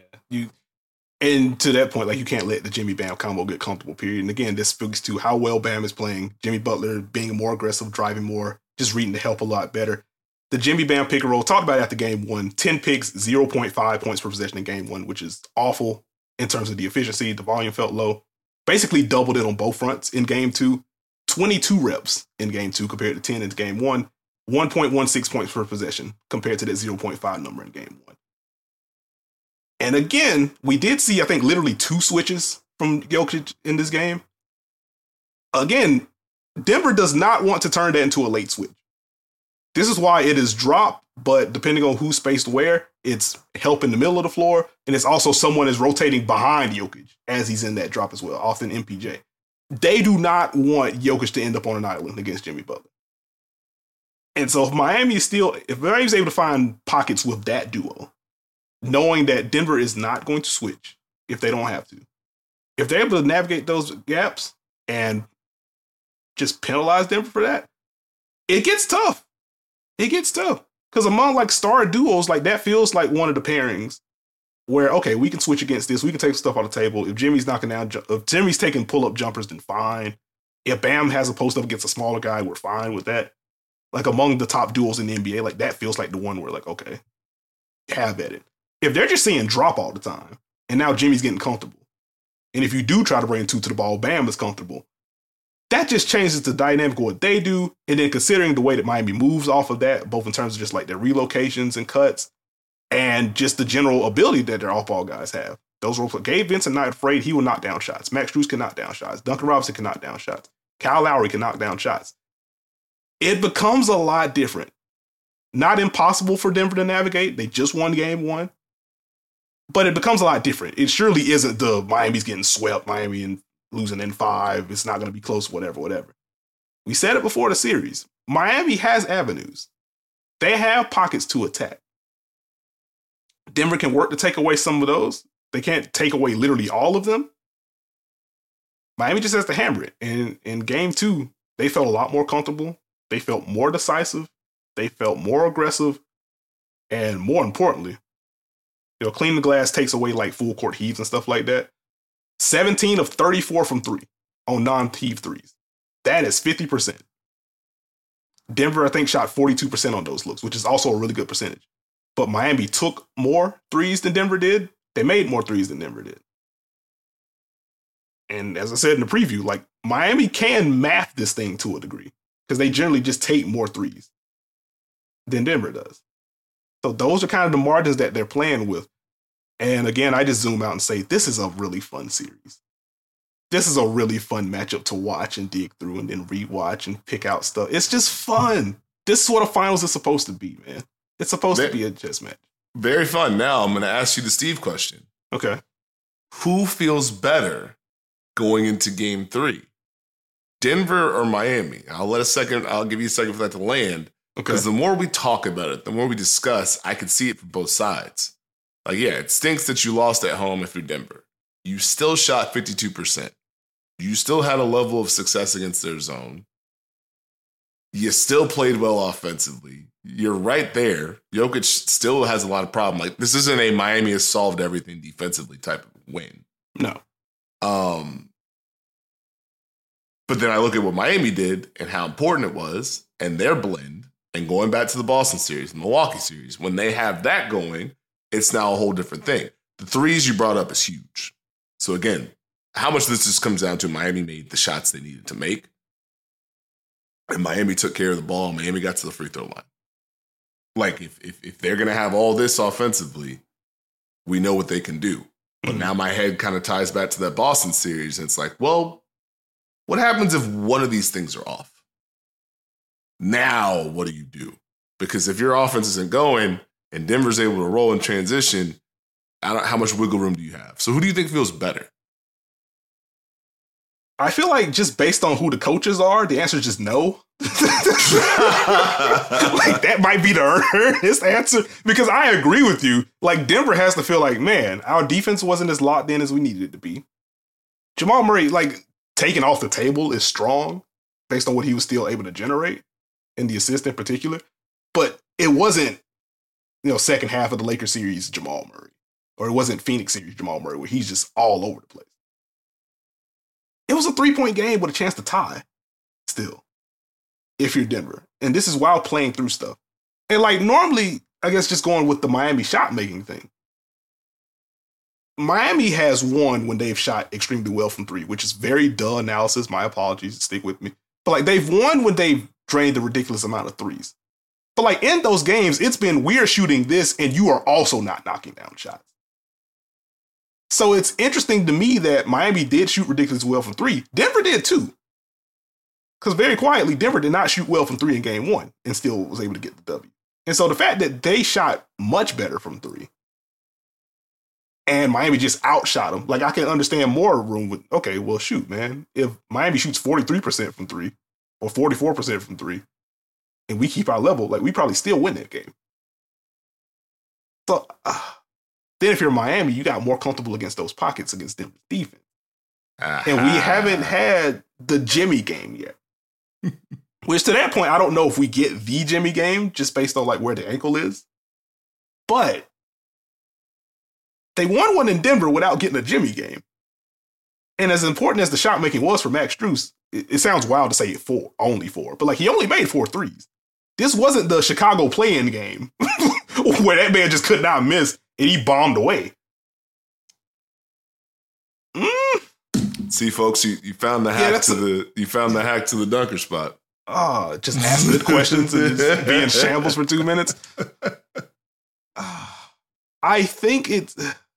S1: And to that point, like you can't let the Jimmy Bam combo get comfortable, period. And again, this speaks to how well Bam is playing. Jimmy Butler being more aggressive, driving more, just reading the help a lot better. The Jimmy Bam pick and roll, talked about it after game 1, 10 picks, 0.5 points per possession in game 1, which is awful in terms of the efficiency. The volume felt low. Basically doubled it on both fronts in game 2. 22 reps in game 2 compared to 10 in game 1. 1.16 points per possession compared to that 0.5 number in game 1. And again, we did see, I think, literally 2 switches from Jokic in this game. Again, Denver does not want to turn that into a late switch. This is why it is dropped, but depending on who's spaced where, it's help in the middle of the floor, and it's also someone is rotating behind Jokic as he's in that drop as well, often MPJ. They do not want Jokic to end up on an island against Jimmy Butler. And so if Miami's able to find pockets with that duo, knowing that Denver is not going to switch if they don't have to, if they're able to navigate those gaps and just penalize Denver for that, it gets tough. It gets tough. Because among like star duos, like that feels like one of the pairings where, okay, we can switch against this. We can take stuff on the table. If Jimmy's taking pull-up jumpers, then fine. If Bam has a post-up against a smaller guy, we're fine with that. Like among the top duos in the NBA, like that feels like the one where like, okay, have at it. If they're just seeing drop all the time, and now Jimmy's getting comfortable, and if you do try to bring two to the ball, Bam is comfortable, that just changes the dynamic of what they do. And then considering the way that Miami moves off of that, both in terms of just like their relocations and cuts, and just the general ability that their off-ball guys have. Those role players. Gabe Vincent, not afraid, he will knock down shots. Max Strus can knock down shots. Duncan Robinson can knock down shots. Kyle Lowry can knock down shots. It becomes a lot different. Not impossible for Denver to navigate. They just won game one. But it becomes a lot different. It surely isn't the Miami's getting swept, Miami and losing in 5. It's not going to be close, whatever. We said it before the series. Miami has avenues. They have pockets to attack. Denver can work to take away some of those. They can't take away literally all of them. Miami just has to hammer it. And in game 2, they felt a lot more comfortable. They felt more decisive. They felt more aggressive. And more importantly, clean the glass takes away like full court heaves and stuff like that. 17 of 34 from 3 on non-heave threes. That is 50%. Denver, I think, shot 42% on those looks, which is also a really good percentage. But Miami took more threes than Denver did. They made more threes than Denver did. And as I said in the preview, like Miami can math this thing to a degree because they generally just take more threes than Denver does. So those are kind of the margins that they're playing with. And again, I just zoom out and say, this is a really fun series. This is a really fun matchup to watch and dig through and then rewatch and pick out stuff. It's just fun. This is what a finals is supposed to be, man. It's supposed to be a chess match.
S2: Very fun. Now I'm going to ask you the Steve question.
S1: Okay.
S2: Who feels better going into game 3? Denver or Miami? I'll give you a second for that to land. Because the more we talk about it, the more we discuss, I can see it from both sides. Like, yeah, it stinks that you lost at home if you're Denver. You still shot 52%. You still had a level of success against their zone. You still played well offensively. You're right there. Jokic still has a lot of problem. Like, this isn't a Miami has solved everything defensively type of win.
S1: No.
S2: But then I look at what Miami did and how important it was and their blend. And going back to the Boston series, the Milwaukee series, when they have that going, it's now a whole different thing. The threes you brought up is huge. So again, how much this just comes down to Miami made the shots they needed to make. And Miami took care of the ball. Miami got to the free throw line. Like, if they're going to have all this offensively, we know what they can do. But now my head kind of ties back to that Boston series. And it's like, well, what happens if one of these things are off? Now, what do you do? Because if your offense isn't going and Denver's able to roll in transition, how much wiggle room do you have? So who do you think feels better?
S1: I feel like just based on who the coaches are, the answer is just no. Like that might be the earnest answer because I agree with you. Like Denver has to feel like, man, our defense wasn't as locked in as we needed it to be. Jamal Murray, like taken off the table is strong based on what he was still able to generate and the assist in particular. But it wasn't, second half of the Lakers series Jamal Murray. Or it wasn't Phoenix series Jamal Murray where he's just all over the place. It was a 3-point game with a chance to tie still, if you're Denver. And this is while playing through stuff. And like normally, I guess just going with the Miami shot making thing. Miami has won when they've shot extremely well from 3, which is very dull analysis. My apologies, stick with me. But like they've won when they've drained a ridiculous amount of 3s. But like in those games, it's been we're shooting this and you are also not knocking down shots. So it's interesting to me that Miami did shoot ridiculously well from 3. Denver did too. Because very quietly, Denver did not shoot well from 3 in game 1 and still was able to get the W. And so the fact that they shot much better from 3 and Miami just outshot them. Like, I can understand more room with, okay, well, shoot, man. If Miami shoots 43% from three or 44% from three, and we keep our level, like, we probably still win that game. So then if you're Miami, you got more comfortable against those pockets against Denver's defense. And we haven't had the Jimmy game yet. Which, to that point, I don't know if we get the Jimmy game just based on like where the ankle is. But they won one in Denver without getting a Jimmy game. And as important as the shot making was for Max Strus, it sounds wild to say only four, but like he only made 4 threes. This wasn't the Chicago play-in game where that man just could not miss and he bombed away.
S2: See, folks, you found the hack to the dunker spot.
S1: Just ask good questions and just be in shambles for 2 minutes. I think it's.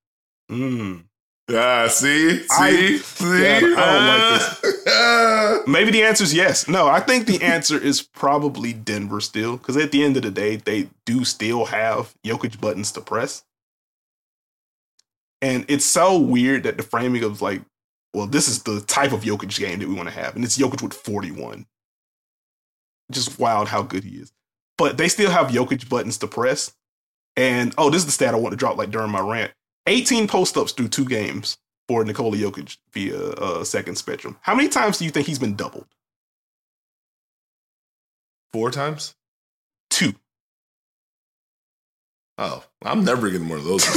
S2: Yeah, see? I
S1: don't like this. Maybe the answer is yes. No, I think the answer is probably Denver still, because at the end of the day, they do still have Jokic buttons to press. And it's so weird that the framing of like, well, this is the type of Jokic game that we want to have, and it's Jokic with 41. Just wild how good he is. But they still have Jokic buttons to press. And, this is the stat I want to drop like during my rant. 18 post-ups through 2 games for Nikola Jokic via Second Spectrum. How many times do you think he's been doubled?
S2: 4 times?
S1: 2.
S2: Oh, I'm never getting one of those.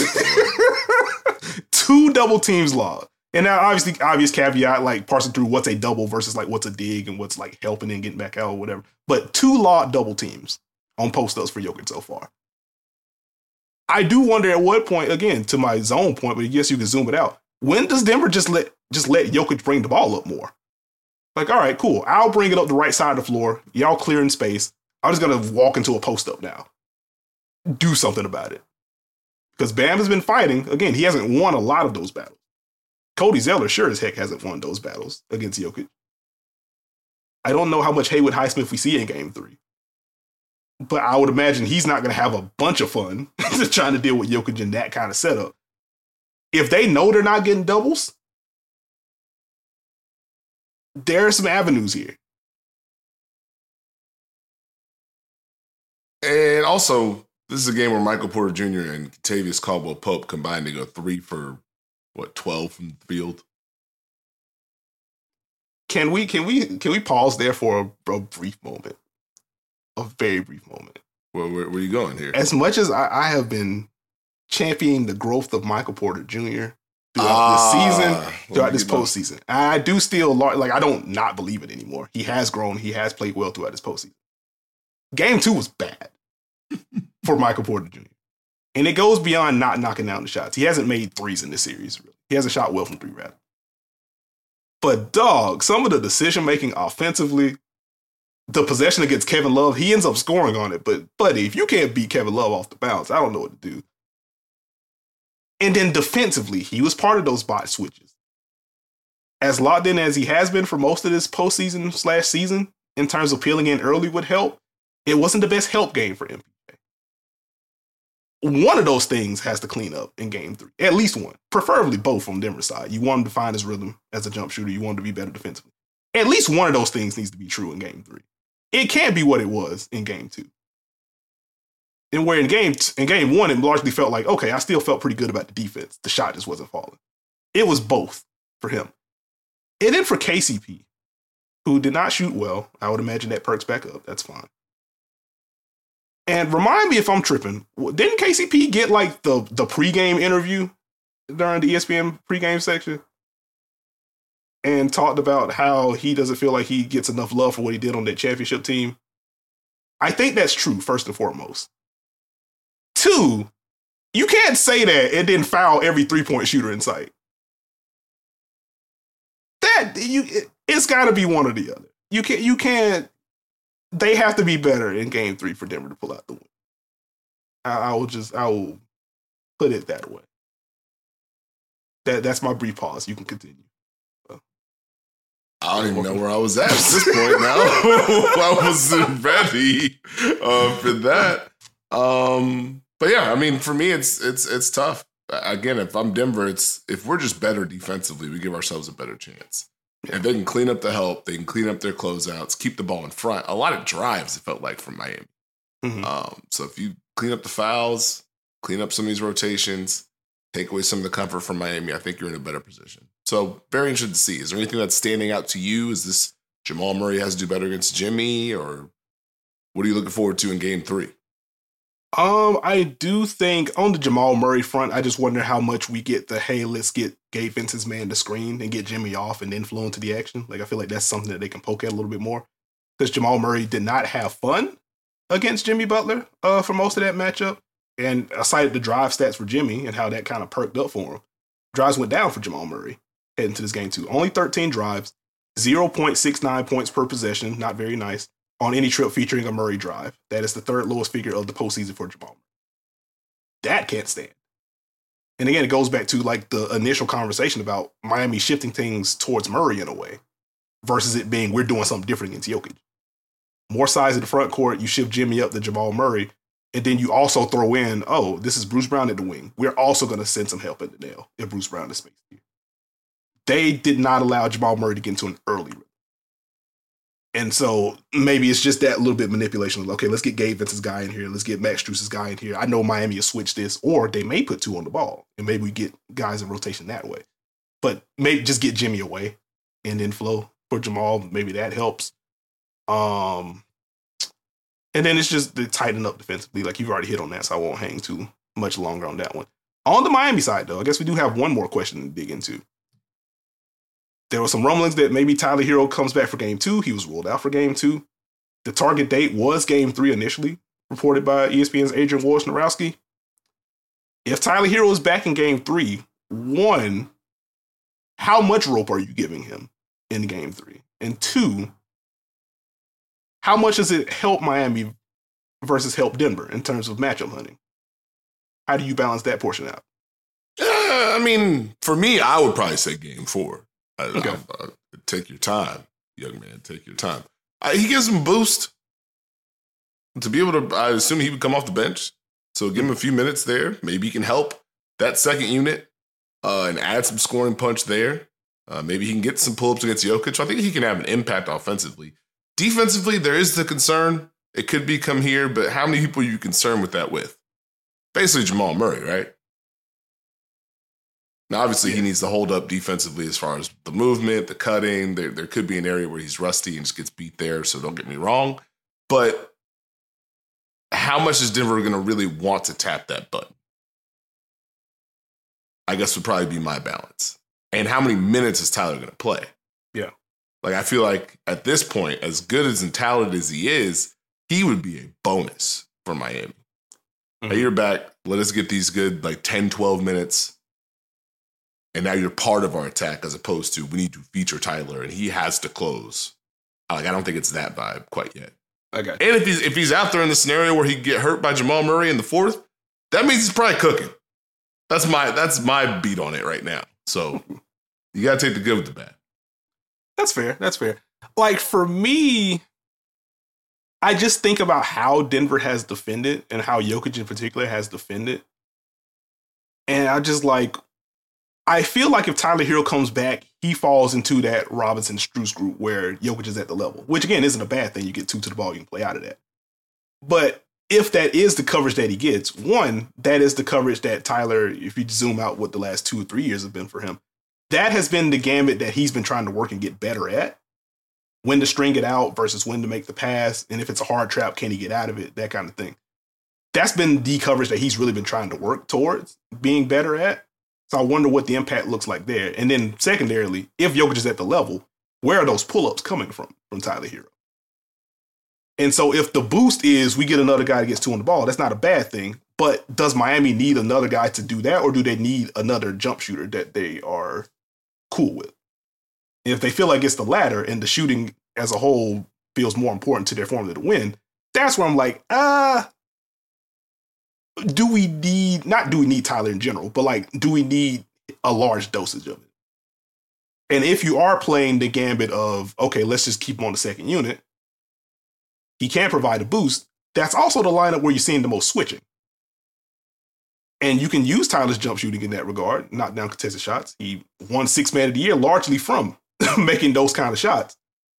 S1: 2 double teams logged. And now, obviously, obvious caveat, like parsing through what's a double versus like what's a dig and what's like helping and getting back out or whatever. But 2 logged double teams on post-ups for Jokic so far. I do wonder at what point, again, to my zone point, but I guess you can zoom it out. When does Denver just let Jokic bring the ball up more? Like, all right, cool. I'll bring it up the right side of the floor. Y'all clearing space. I'm just going to walk into a post-up now. Do something about it. Because Bam has been fighting. Again, he hasn't won a lot of those battles. Cody Zeller sure as heck hasn't won those battles against Jokic. I don't know how much Haywood Highsmith we see in Game 3. But I would imagine he's not going to have a bunch of fun trying to deal with Jokic in that kind of setup. If they know they're not getting doubles, there are some avenues here.
S2: And also, this is a game where Michael Porter Jr. and Kentavious Caldwell-Pope combined to go 3 for, 12 from the field?
S1: Can we pause there for a brief moment? A very brief moment.
S2: Well, where are you going here?
S1: As much as I have been championing the growth of Michael Porter Jr. throughout this season, throughout this postseason, I do still, like, I don't not believe it anymore. He has grown. He has played well throughout this postseason. Game 2 was bad for Michael Porter Jr. And it goes beyond not knocking down the shots. He hasn't made threes in this series, really. He hasn't shot well from 3, rather. But, dog, some of the decision-making offensively, the possession against Kevin Love, he ends up scoring on it. But, buddy, if you can't beat Kevin Love off the bounce, I don't know what to do. And then defensively, he was part of those bot switches. As locked in as he has been for most of this postseason/season, in terms of peeling in early with help, it wasn't the best help game for MPJ. One of those things has to clean up in Game 3. At least one. Preferably both from Denver's side. You want him to find his rhythm as a jump shooter. You want him to be better defensively. At least one of those things needs to be true in Game 3. It can't be what it was in Game 2. And where in Game 1, it largely felt like, okay, I still felt pretty good about the defense. The shot just wasn't falling. It was both for him. And then for KCP, who did not shoot well, I would imagine that perks back up. That's fine. And remind me if I'm tripping. Didn't KCP get like the pregame interview during the ESPN pregame section? And talked about how he doesn't feel like he gets enough love for what he did on that championship team. I think that's true, first and foremost. 2, you can't say that and then foul every 3-point shooter in sight. It's got to be one or the other. You can't. They have to be better in Game 3 for Denver to pull out the win. I will put it that way. That's my brief pause. You can continue.
S2: I don't even know where I was at this point now. I wasn't ready for that. But yeah, I mean, for me, it's tough. again, if I'm Denver, if we're just better defensively, we give ourselves a better chance. Yeah. If they can clean up the help, they can clean up their closeouts, keep the ball in front. A lot of drives, it felt like, from Miami. Mm-hmm. So if you clean up the fouls, clean up some of these rotations, take away some of the comfort from Miami, I think you're in a better position. So very interested to see. Is there anything that's standing out to you? Is this Jamal Murray has to do better against Jimmy, or what are you looking forward to in Game 3?
S1: I do think on the Jamal Murray front, I just wonder how much we get the, hey, let's get Gabe Vincent's man to screen and get Jimmy off and then flow into the action. Like, I feel like that's something that they can poke at a little bit more. Because Jamal Murray did not have fun against Jimmy Butler for most of that matchup. And I cited the drive stats for Jimmy and how that kind of perked up for him. Drives went down for Jamal Murray heading to this game too. Only 13 drives, 0.69 points per possession, not very nice, on any trip featuring a Murray drive. That is the third lowest figure of the postseason for Jamal Murray. That can't stand. And again, it goes back to like the initial conversation about Miami shifting things towards Murray in a way versus it being we're doing something different against Jokic. More size in the front court, you shift Jimmy up to Jamal Murray, and then you also throw in, oh, this is Bruce Brown at the wing. We're also going to send some help at the nail if Bruce Brown is spaced here. They did not allow Jamal Murray to get into an early rhythm. And so maybe it's just that little bit of manipulation of, okay, let's get Gabe Vincent's guy in here. Let's get Max Strus's guy in here. I know Miami will switch this, or they may put two on the ball, and maybe we get guys in rotation that way. But maybe just get Jimmy away and then flow for Jamal. Maybe that helps. And then it's just the tighten up defensively. Like you've already hit on that, so I won't hang too much longer on that one. On the Miami side, though, I guess we do have one more question to dig into. There were some rumblings that maybe Tyler Hero comes back for Game 2. He was ruled out for Game 2. The target date was Game 3 initially, reported by ESPN's Adrian Wojnarowski. If Tyler Hero is back in Game 3, one, how much rope are you giving him in Game 3? And two, how much does it help Miami versus help Denver in terms of matchup hunting? How do you balance that portion out?
S2: I mean, for me, I would probably say Game 4.
S1: Okay.
S2: Take your time, young man. Take your time. He gives him a boost to be able to. I assume he would come off the bench, so give him a few minutes there. Maybe he can help that second unit and add some scoring punch there. Maybe he can get some pull-ups against Jokic. I think he can have an impact offensively. Defensively, there is the concern. It could become here, but how many people are you concerned with that with? Basically, Jamal Murray, right? Now, obviously, he needs to hold up defensively as far as the movement, the cutting. There could be an area where he's rusty and just gets beat there, so don't get me wrong. But how much is Denver going to really want to tap that button? I guess would probably be my balance. And how many minutes is Tyler going to play?
S1: Yeah.
S2: Like, I feel like at this point, as good as and talented as he is, he would be a bonus for Miami. Mm-hmm. A year back, let us get these good, 10, 12 minutes. And now you're part of our attack as opposed to we need to feature Tyler and he has to close. I don't think it's that vibe quite yet.
S1: Okay.
S2: And if he's out there in the scenario where he get hurt by Jamal Murray in the fourth, that means he's probably cooking. That's my beat on it right now. So you got to take the good with the bad.
S1: That's fair. That's fair. Like for me, I just think about how Denver has defended and how Jokic in particular has defended. And I feel like if Tyler Hero comes back, he falls into that Robinson-Strus group where Jokic is at the level, which again isn't a bad thing. You get two to the ball, you can play out of that. But if that is the coverage that he gets, one, that is the coverage that Tyler, if you zoom out what the last 2 or 3 years have been for him, that has been the gambit that he's been trying to work and get better at. When to string it out versus when to make the pass. And if it's a hard trap, can he get out of it? That kind of thing. That's been the coverage that he's really been trying to work towards being better at. So I wonder what the impact looks like there. And then secondarily, if Jokic is at the level, where are those pull-ups coming from Tyler Hero? And so if the boost is we get another guy that gets two on the ball, that's not a bad thing. But does Miami need another guy to do that? Or do they need another jump shooter that they are cool with? And if they feel like it's the latter and the shooting as a whole feels more important to their formula to win, that's where I'm like, do we need Tyler in general, but do we need a large dosage of it? And if you are playing the gambit of, okay, let's just keep him on the second unit, he can provide a boost. That's also the lineup where you're seeing the most switching. And you can use Tyler's jump shooting in that regard, knock down contested shots. He won Sixth Man of the Year largely from making those kind of shots.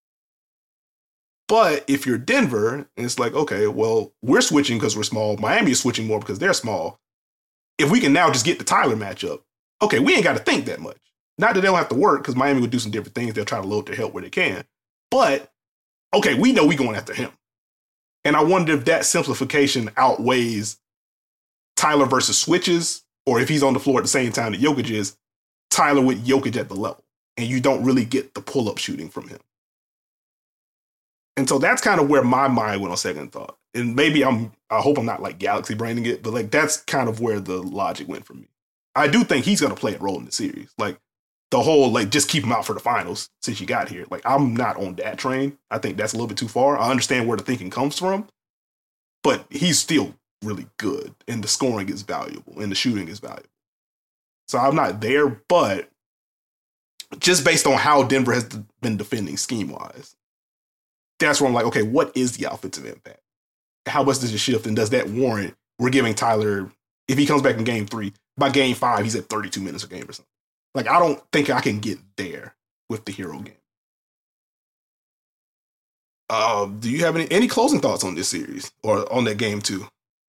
S1: But if you're Denver, and it's like, okay, well, we're switching because we're small. Miami is switching more because they're small. If we can now just get the Tyler matchup, okay, we ain't got to think that much. Not that they don't have to work, because Miami would do some different things. They'll try to load their help where they can. But, okay, we know we're going after him. And I wonder if that simplification outweighs Tyler versus switches, or if he's on the floor at the same time that Jokic is, Tyler with Jokic at the level. And you don't really get the pull-up shooting from him. And so that's kind of where my mind went on second thought. And maybe I hope I'm not like galaxy braining it, but like that's kind of where the logic went for me. I do think he's going to play a role in the series. Like the whole, like, just keep him out for the finals since you got here. Like, I'm not on that train. I think that's a little bit too far. I understand where the thinking comes from, but he's still really good, and the scoring is valuable, and the shooting is valuable. So I'm not there, but just based on how Denver has been defending scheme-wise, that's where I'm like, okay, what is the offensive impact? How much does it shift, and does that warrant we're giving Tyler, if he comes back in game 3, by game 5, he's at 32 minutes a game or something. Like, I don't think I can get there with the hero game. Do you have any closing thoughts on this series or on that game too?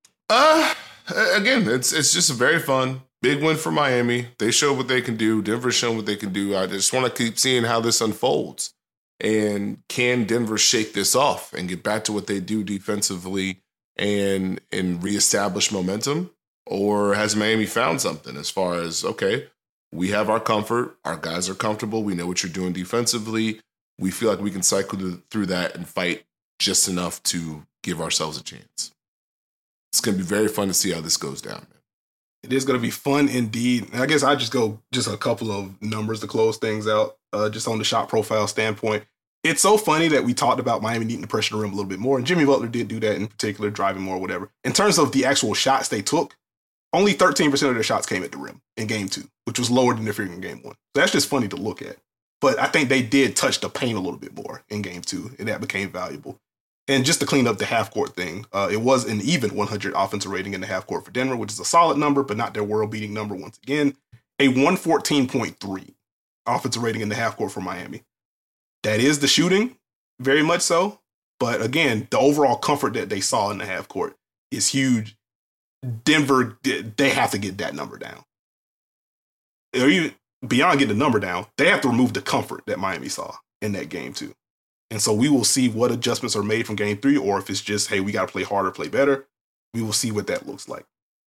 S2: Again, it's just a very fun big win for Miami. They showed what they can do. Denver's shown what they can do. I just want to keep seeing how this unfolds. And can Denver shake this off and get back to what they do defensively and reestablish momentum? Or has Miami found something as far as, okay, we have our comfort. Our guys are comfortable. We know what you're doing defensively. We feel like we can cycle through that and fight just enough to give ourselves a chance. It's going to be very fun to see how this goes down, man.
S1: It is going to be fun indeed. And I guess I just go just a couple of numbers to close things out, just on the shot profile standpoint. It's so funny that we talked about Miami needing to pressure the rim a little bit more, and Jimmy Butler did do that in particular, driving more or whatever. In terms of the actual shots they took, only 13% of their shots came at the rim in game 2, which was lower than their figure in game 1. So that's just funny to look at. But I think they did touch the paint a little bit more in game 2, and that became valuable. And just to clean up the half-court thing, it was an even 100 offensive rating in the half-court for Denver, which is a solid number, but not their world-beating number once again. A 114.3 offensive rating in the half-court for Miami. That is the shooting, very much so. But again, the overall comfort that they saw in the half-court is huge. Denver, they have to get that number down. Or even beyond getting the number down, they have to remove the comfort that Miami saw in that game too. And so we will see what adjustments are made from game 3, or if it's just, hey, we got to play harder, play better. We will see what that looks like.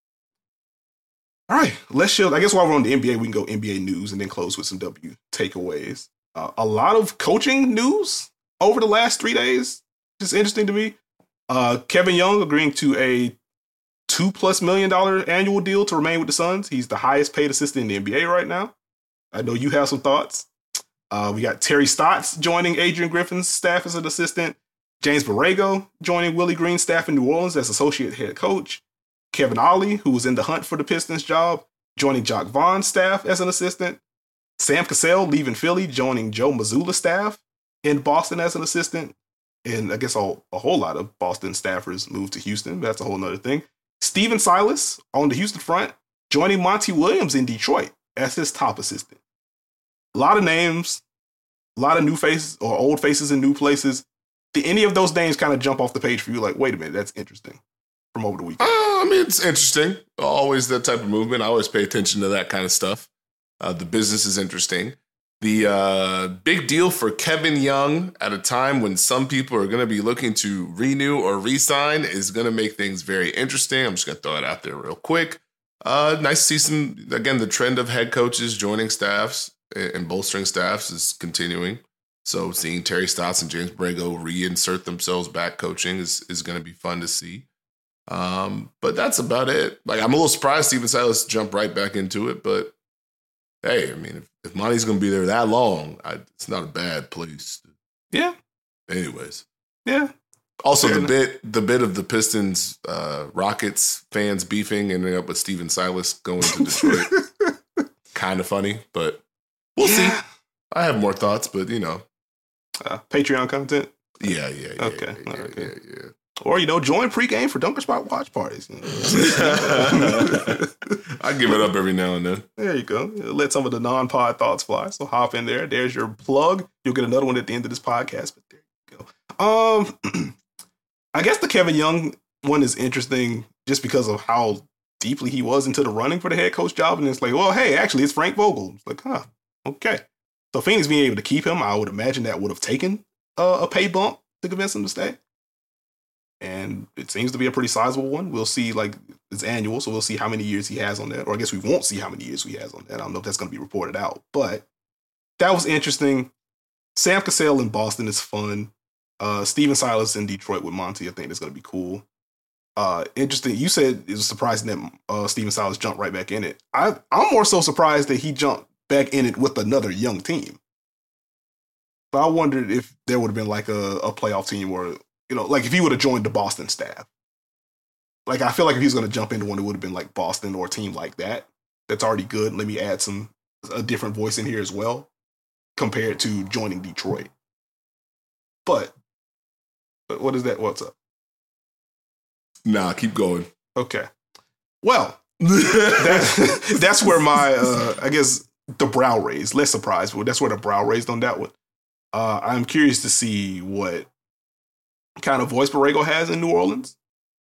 S1: All right, let's shift. I guess while we're on the NBA, we can go NBA news and then close with some W takeaways. A lot of coaching news over the last 3 days. Just interesting to me. Kevin Young agreeing to a $2+ million annual deal to remain with the Suns. He's the highest paid assistant in the NBA right now. I know you have some thoughts. We got Terry Stotts joining Adrian Griffin's staff as an assistant. James Borrego joining Willie Green's staff in New Orleans as associate head coach. Kevin Ollie, who was in the hunt for the Pistons job, joining Jacque Vaughn's staff as an assistant. Sam Cassell leaving Philly, joining Joe Mazzulla's staff in Boston as an assistant. And I guess a whole lot of Boston staffers moved to Houston. That's a whole nother thing. Steven Silas on the Houston front, joining Monty Williams in Detroit as his top assistant. A lot of names, a lot of new faces or old faces in new places. Did any of those names kind of jump off the page for you? Like, wait a minute, that's interesting from over the weekend.
S2: I mean, it's interesting. Always that type of movement. I always pay attention to that kind of stuff. The business is interesting. The big deal for Kevin Young at a time when some people are going to be looking to renew or re-sign is going to make things very interesting. I'm just going to throw it out there real quick. Nice to see the trend of head coaches joining staffs and bolstering staffs is continuing. So seeing Terry Stotts and James Borrego reinsert themselves back coaching is going to be fun to see. But that's about it. Like, I'm a little surprised Steven Silas jumped right back into it, but hey, I mean, if Monty's going to be there that long, it's not a bad place.
S1: Yeah.
S2: Anyways.
S1: Yeah.
S2: Also, the bit of the Pistons, Rockets fans beefing, ending up with Steven Silas going to Detroit. Kind of funny, but we'll see. I have more thoughts, but you know.
S1: Patreon content?
S2: Yeah.
S1: Okay.
S2: Yeah.
S1: Or, join pregame for Dunker Spot watch parties.
S2: I give it up every now and then.
S1: There you go. Let some of the non-pod thoughts fly. So hop in there. There's your plug. You'll get another one at the end of this podcast, but there you go. I guess the Kevin Young one is interesting just because of how deeply he was into the running for the head coach job. And it's like, well, hey, actually, it's Frank Vogel. It's like, okay. So Phoenix being able to keep him, I would imagine that would have taken a pay bump to convince him to stay. And it seems to be a pretty sizable one. We'll see, it's annual, so we'll see how many years he has on that. Or I guess we won't see how many years he has on that. I don't know if that's going to be reported out. But that was interesting. Sam Cassell in Boston is fun. Steven Silas in Detroit with Monty, I think that's going to be cool. Interesting. You said it was surprising that Steven Silas jumped right back in it. I'm more so surprised that he jumped back in it with another young team. But I wondered if there would have been like a playoff team or, if he would have joined the Boston staff. Like, I feel like if he was going to jump into one, it would have been like Boston or a team like that. That's already good. Let me add a different voice in here as well, compared to joining Detroit. But what is that? What's up?
S2: Nah, keep going.
S1: Okay. Well, that's where my, I guess, the brow raised. Less surprised, but that's where the brow raised on that one. I'm curious to see what kind of voice Borrego has in New Orleans.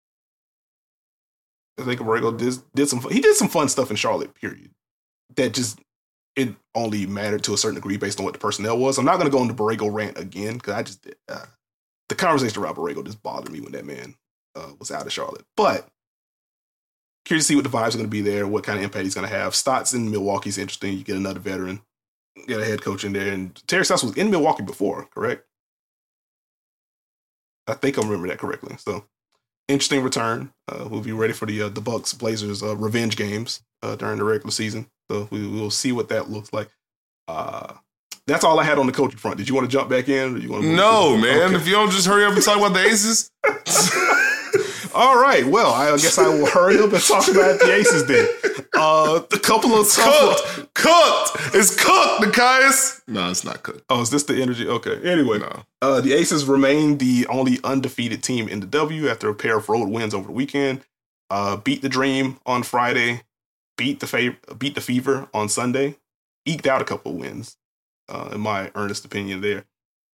S1: I think Borrego did some fun stuff in Charlotte, period. That just, it only mattered to a certain degree based on what the personnel was. I'm not going to go into Borrego rant again, because I just did. The conversation around Borrego just bothered me when that man was out of Charlotte. But curious to see what the vibes are going to be there, what kind of impact he's going to have. Stotts in Milwaukee is interesting. You get another veteran, get a head coach in there. And Terry Stotts was in Milwaukee before, correct? I think I remember that correctly. So, interesting return. We'll be ready for the Bucks Blazers revenge games during the regular season. So we will see what that looks like. That's all I had on the coaching front. Did you want to jump back in? Or you want to
S2: no, man. Okay. If you don't just hurry up and talk about the Aces.
S1: All right. Well, I guess I will hurry up and talk about the Aces then. A couple of
S2: cooked. It's cooked, Nikias. No, it's not cooked.
S1: Oh, is this the energy? Okay. Anyway,
S2: no.
S1: The Aces remain the only undefeated team in the W after a pair of road wins over the weekend. Beat the Dream on Friday. Beat the Fever on Sunday. Eked out a couple of wins. In my earnest opinion there.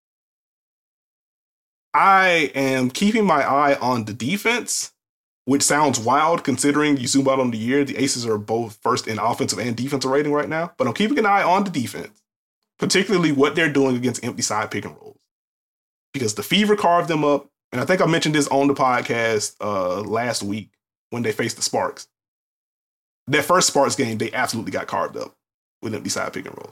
S1: I am keeping my eye on the defense, which sounds wild considering you zoom out on the year. The Aces are both first in offensive and defensive rating right now, but I'm keeping an eye on the defense, particularly what they're doing against empty side pick and rolls. Because the Fever carved them up, and I think I mentioned this on the podcast last week when they faced the Sparks. That first Sparks game, they absolutely got carved up with empty side pick and rolls.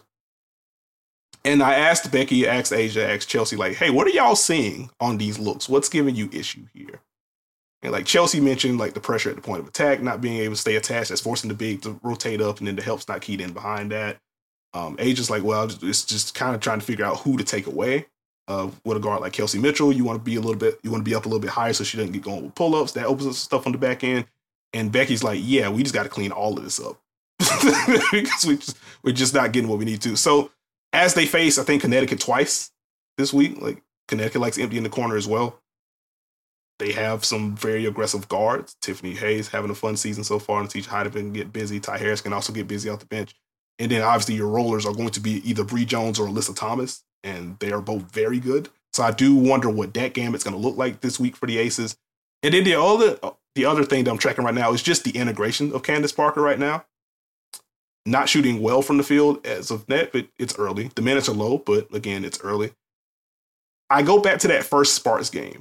S1: And I asked Becky, asked Asia, asked Chelsea, like, hey, what are y'all seeing on these looks? What's giving you issue here? And like Chelsea mentioned, like the pressure at the point of attack, not being able to stay attached, that's forcing the big to rotate up, and then the help's not keyed in behind that. Asia's like, well, it's just kind of trying to figure out who to take away. With a guard like Kelsey Mitchell, you want to be up a little bit higher so she doesn't get going with pull-ups. That opens up stuff on the back end. And Becky's like, yeah, we just got to clean all of this up because we're just not getting what we need to. So as they face, I think, Connecticut twice this week, like Connecticut likes empty in the corner as well. They have some very aggressive guards. Tiffany Hayes having a fun season so far, and teach Hyde can get busy. Ty Harris can also get busy off the bench. And then obviously your rollers are going to be either Bree Jones or Alyssa Thomas, and they are both very good. So I do wonder what that gambit's going to look like this week for the Aces. And then the other thing that I'm tracking right now is just the integration of Candace Parker right now. Not shooting well from the field as of net, but it's early. The minutes are low, but again, it's early. I go back to that first Sparks game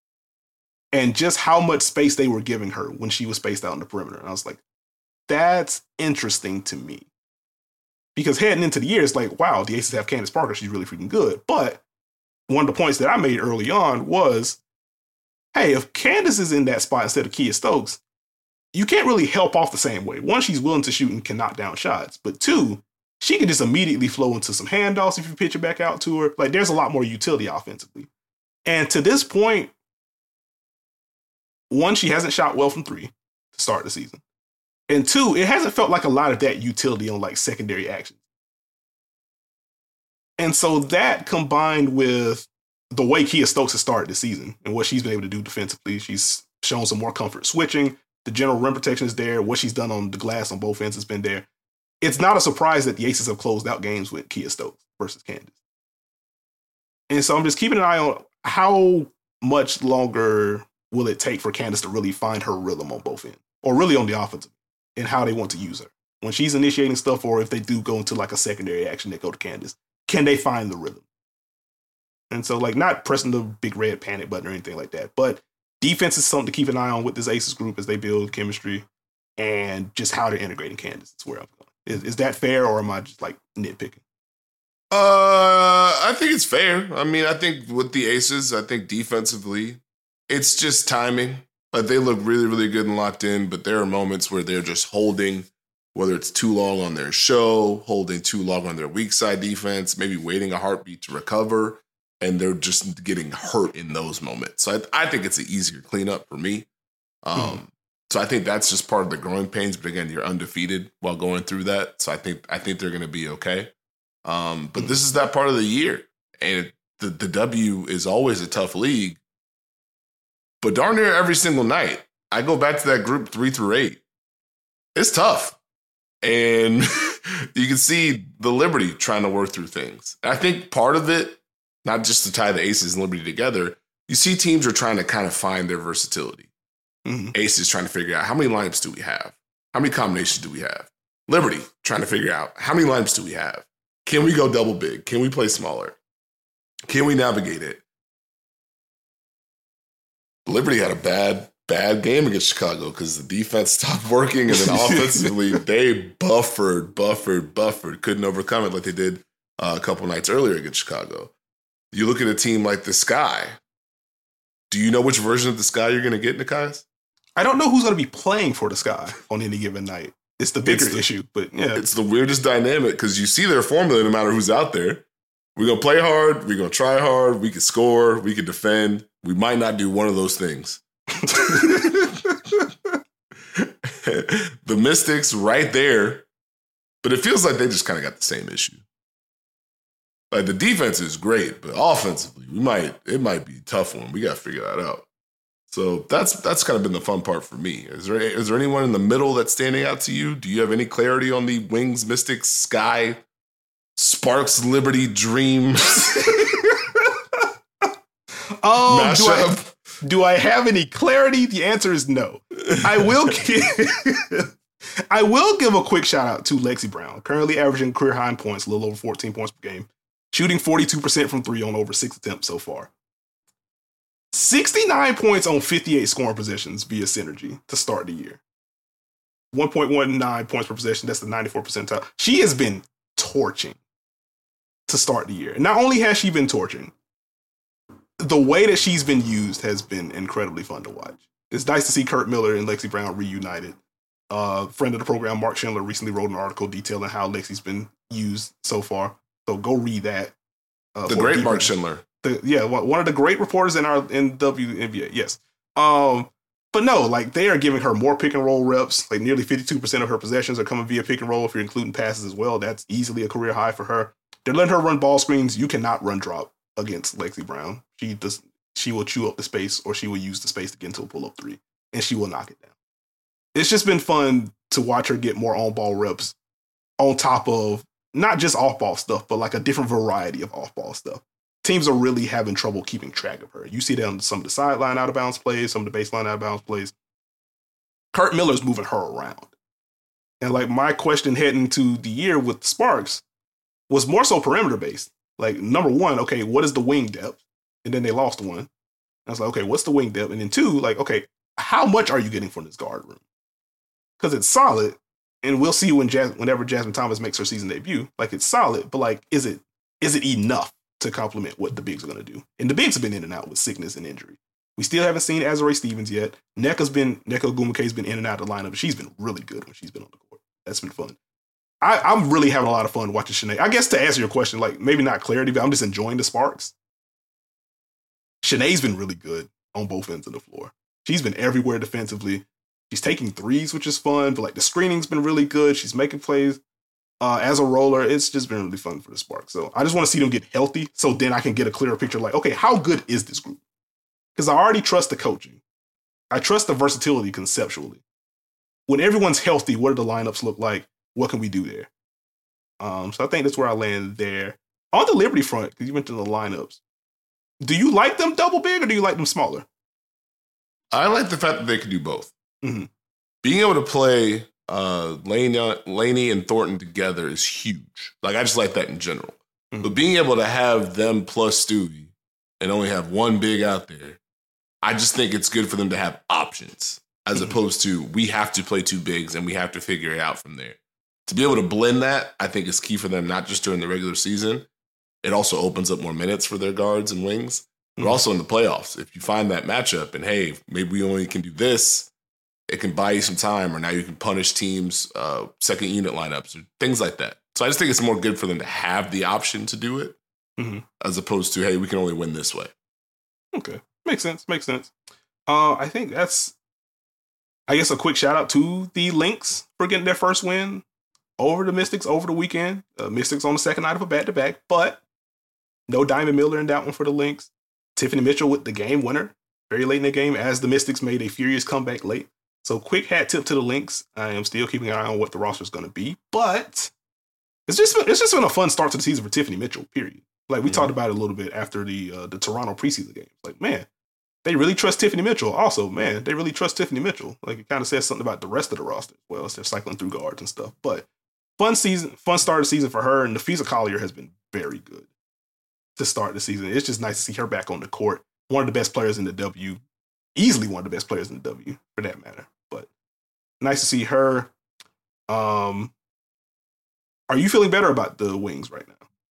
S1: and just how much space they were giving her when she was spaced out on the perimeter. And I was like, that's interesting to me. Because heading into the year, it's like, wow, the Aces have Candace Parker. She's really freaking good. But one of the points that I made early on was, hey, if Candace is in that spot instead of Kia Stokes, you can't really help off the same way. One, she's willing to shoot and can knock down shots. But two, she can just immediately flow into some handoffs if you pitch it back out to her. Like, there's a lot more utility offensively. And to this point, one, she hasn't shot well from three to start the season. And two, it hasn't felt like a lot of that utility on like secondary actions. And so that combined with the way Kia Stokes has started this season and what she's been able to do defensively. She's shown some more comfort switching. The general rim protection is there. What she's done on the glass on both ends has been there. It's not a surprise that the Aces have closed out games with Kia Stokes versus Candace. And so I'm just keeping an eye on how much longer will it take for Candace to really find her rhythm on both ends, or really on the offensive, and how they want to use her. When she's initiating stuff, or if they do go into like a secondary action that go to Candace, can they find the rhythm? And so, like, not pressing the big red panic button or anything like that, but defense is something to keep an eye on with this Aces group as they build chemistry and just how they're integrating Candace. Is where I'm going. Is that fair, or am I just like nitpicking?
S2: I think it's fair. I mean, I think with the Aces, I think defensively, it's just timing. Like, they look really, really good and locked in, but there are moments where they're just holding, whether it's too long on their show, holding too long on their weak side defense, maybe waiting a heartbeat to recover, and they're just getting hurt in those moments. So I think it's an easier cleanup for me. So I think that's just part of the growing pains. But again, you're undefeated while going through that. So I think they're going to be okay. But this is that part of the year. And the W is always a tough league. But darn near every single night, I go back to that group 3 through 8. It's tough. And you can see the Liberty trying to work through things. I think part of it, not just to tie the Aces and Liberty together, you see teams are trying to kind of find their versatility. Aces trying to figure out how many lineups do we have? How many combinations do we have? Liberty trying to figure out how many lineups do we have? Can we go double big? Can we play smaller? Can we navigate it? Liberty had a bad game against Chicago because the defense stopped working, and then offensively they buffered, couldn't overcome it like they did a couple nights earlier against Chicago. You look at a team like the Sky. Do you know which version of the Sky you're going to get, Nekias?
S1: I don't know who's going to be playing for the Sky on any given night. It's the bigger issue, but yeah.
S2: It's the weirdest dynamic because you see their formula no matter who's out there. We're going to play hard. We're going to try hard. We can score. We can defend. We might not do one of those things. The Mystics right there. But it feels like they just kind of got the same issue. Like, the defense is great, but offensively, it might be a tough one. We got to figure that out. So that's kind of been the fun part for me. Is there anyone in the middle that's standing out to you? Do you have any clarity on the Wings, Mystics, Sky, Sparks, Liberty, Dream mashup?
S1: Do I have any clarity? The answer is no. I will give a quick shout out to Lexi Brown, currently averaging career high in points, a little over 14 points per game, shooting 42% from 3 on over 6 attempts so far. 69 points on 58 scoring possessions via synergy to start the year. 1.19 points per possession. That's the 94th percentile. She has been torching to start the year. And not only has she been torching, the way that she's been used has been incredibly fun to watch. It's nice to see Kurt Miller and Lexi Brown reunited. Friend of the program, Mark Schindler, recently wrote an article detailing how Lexi's been used so far. So go read that.
S2: The great Mark Schindler.
S1: One of the great reporters in WNBA. Yes. But no, like, they are giving her more pick and roll reps. Like, nearly 52% of her possessions are coming via pick and roll. If you're including passes as well, that's easily a career high for her. They're letting her run ball screens. You cannot run drop against Lexi Brown. She will chew up the space, or she will use the space to get into a pull-up 3, and she will knock it down. It's just been fun to watch her get more on-ball reps on top of not just off-ball stuff, but like a different variety of off-ball stuff. Teams are really having trouble keeping track of her. You see that on some of the sideline out-of-bounds plays, some of the baseline out-of-bounds plays. Kurt Miller's moving her around. And like, my question heading to the year with the Sparks was more so perimeter-based. Like, number one, okay, what is the wing depth? And then they lost one. And I was like, okay, what's the wing depth? And then two, like, okay, how much are you getting from this guard room? Because it's solid, and we'll see whenever Jasmine Thomas makes her season debut. Like, it's solid, but like, is it enough to complement what the bigs are going to do? And the bigs have been in and out with sickness and injury. We still haven't seen Azurá Stevens yet. Nneka Ogwumike's been in and out of the lineup, but she's been really good when she's been on the court. That's been fun. I'm really having a lot of fun watching Chiney. I guess to answer your question, like, maybe not clarity, but I'm just enjoying the sparks. Chiney's been really good on both ends of the floor. She's been everywhere defensively. She's taking threes, which is fun, but like, the screening's been really good. She's making plays. as a roller, it's just been really fun for the Sparks. So I just want to see them get healthy so then I can get a clearer picture like, okay, how good is this group? Because I already trust the coaching. I trust the versatility conceptually. When everyone's healthy, what do the lineups look like? What can we do there? So I think that's where I land there. On the Liberty front, because you mentioned the lineups, do you like them double big or do you like them smaller?
S2: I like the fact that they can do both.
S1: Mm-hmm.
S2: Being able to play Laney and Thornton together is huge. Like, I just like that in general. Mm-hmm. But being able to have them plus Stewie and only have one big out there, I just think it's good for them to have options as opposed to we have to play two bigs and we have to figure it out from there. To be able to blend that, I think is key for them, not just during the regular season. It also opens up more minutes for their guards and wings, but also in the playoffs. If you find that matchup and, hey, maybe we only can do this, it can buy you some time, or now you can punish teams' second unit lineups or things like that. So I just think it's more good for them to have the option to do it as opposed to, hey, we can only win this way.
S1: Okay. Makes sense. I think that's, I guess, a quick shout out to the Lynx for getting their first win over the Mystics over the weekend. Mystics on the second night of a back-to-back, but no Diamond Miller in that one for the Lynx. Tiffany Mitchell with the game winner very late in the game as the Mystics made a furious comeback late. So quick hat tip to the Lynx. I am still keeping an eye on what the roster is going to be, but it's just been a fun start to the season for Tiffany Mitchell, period. Like we talked about it a little bit after the Toronto preseason game. Like, man, they really trust Tiffany Mitchell. Also, man, they really trust Tiffany Mitchell. Like, it kind of says something about the rest of the roster as well as they're cycling through guards and stuff. But fun start of the season for her, and Nafisa Collier has been very good to start the season. It's just nice to see her back on the court. One of the best players in the W. Easily one of the best players in the W, for that matter. But nice to see her. Are you feeling better about the Wings right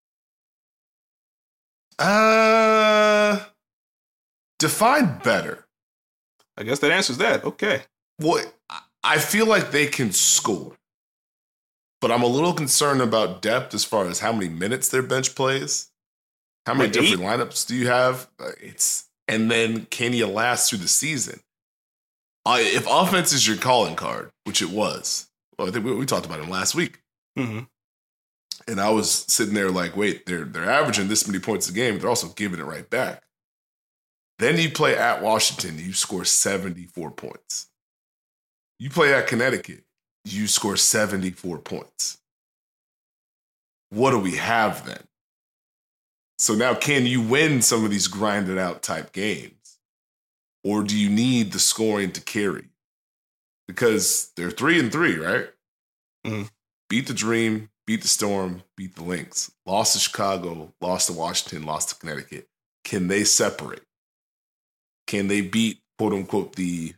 S2: now? Define better.
S1: I guess that answers that. Okay.
S2: Well, I feel like they can score. But I'm a little concerned about depth as far as how many minutes their bench plays. How many different lineups do you have? And then can you last through the season? If offense is your calling card, which it was, well, I think we talked about it last week. Mm-hmm. And I was sitting there like, wait, they're averaging this many points a game. They're also giving it right back. Then you play at Washington, you score 74 points. You play at Connecticut, you score 74 points. What do we have then? So now can you win some of these grinded out type games? Or do you need the scoring to carry? Because they're 3-3, right? Mm-hmm. Beat the Dream, beat the Storm, beat the Lynx. Lost to Chicago, lost to Washington, lost to Connecticut. Can they separate? Can they beat, quote unquote, the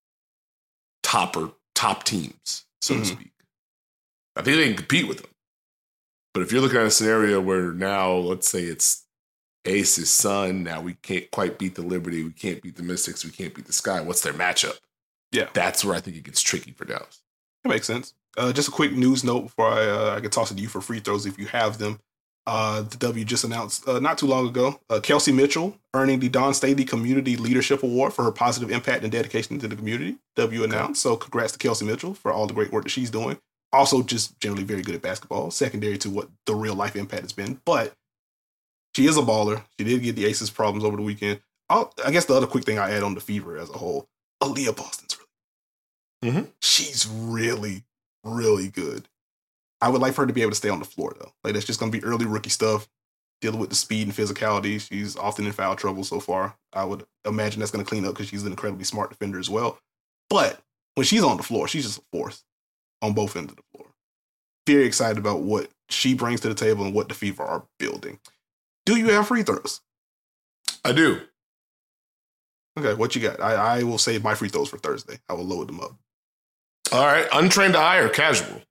S2: top teams, so to speak? I think they can compete with them. But if you're looking at a scenario where now, let's say it's Ace's son, now we can't quite beat the Liberty, we can't beat the Mystics, we can't beat the Sky, what's their matchup?
S1: Yeah.
S2: That's where I think it gets tricky for Dallas.
S1: That makes sense. Just a quick news note before I can toss it to you for free throws if you have them. The W just announced not too long ago, Kelsey Mitchell earning the Don Staley Community Leadership Award for her positive impact and dedication to the community. W announced. So congrats to Kelsey Mitchell for all the great work that she's doing. Also just generally very good at basketball, secondary to what the real life impact has been. But she is a baller. She did get the Aces problems over the weekend. I guess the other quick thing I add on the Fever as a whole, Aaliyah Boston's she's really, really good. I would like for her to be able to stay on the floor, though. Like, that's just going to be early rookie stuff, dealing with the speed and physicality. She's often in foul trouble so far. I would imagine that's going to clean up because she's an incredibly smart defender as well. But when she's on the floor, she's just a force on both ends of the floor. Very excited about what she brings to the table and what the Fever are building. Do you have free throws?
S2: I do.
S1: Okay, what you got? I will save my free throws for Thursday. I will load them up.
S2: All right, untrained eye or casual?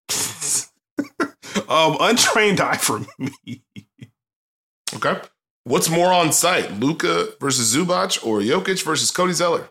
S1: Untrained eye for me.
S2: Okay. What's more on site, Luka versus Zubac or Jokic versus Cody Zeller?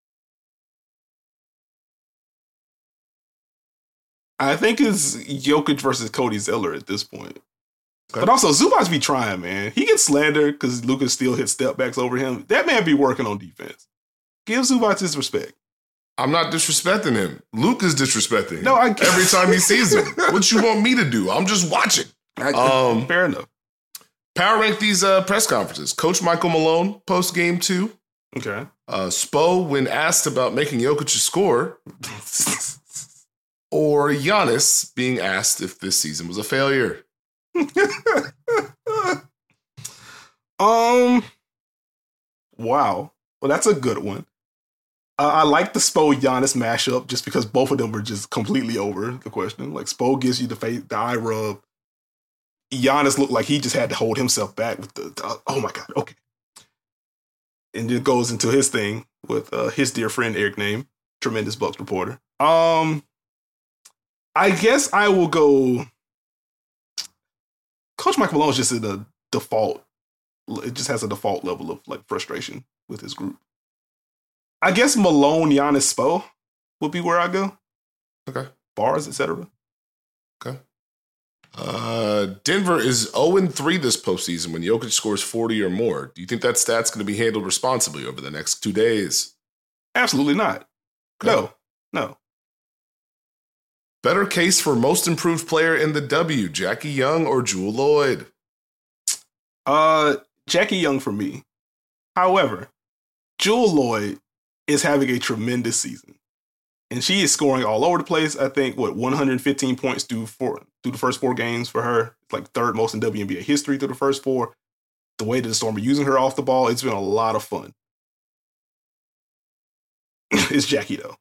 S1: I think it's Jokic versus Cody Zeller at this point. Okay. But also, Zubac be trying, man. He gets slandered because Luka still hits step backs over him. That man be working on defense. Give Zubac his respect.
S2: I'm not disrespecting him. Luke is disrespecting him.
S1: No,
S2: every time he sees him. What you want me to do? I'm just watching.
S1: Fair enough.
S2: Power rank these press conferences. Coach Michael Malone post game 2.
S1: Okay.
S2: Spo when asked about making Jokic score, or Giannis being asked if this season was a failure.
S1: Wow. Well, that's a good one. I like the Spo Giannis mashup just because both of them were just completely over the question. Like Spo gives you the eye rub. Giannis looked like he just had to hold himself back with the oh my God, okay. And then goes into his thing with his dear friend Eric Name, tremendous Bucks reporter. I guess I will go. Coach Mike Malone's just in a default. It just has a default level of like frustration with his group. I guess Malone, Giannis, Spo would be where I go.
S2: Okay.
S1: Bars, etc.
S2: Okay. Denver is 0-3 this postseason when Jokic scores 40 or more. Do you think that stat's going to be handled responsibly over the next 2 days?
S1: Absolutely not. Okay. No.
S2: Better case for most improved player in the W, Jackie Young or Jewel Lloyd?
S1: Jackie Young for me. However, Jewel Lloyd is having a tremendous season. And she is scoring all over the place. I think, 115 points through the first 4 games for her. It's like third most in WNBA history through the first 4. The way that the Storm are using her off the ball, it's been a lot of fun. It's Jackie, though.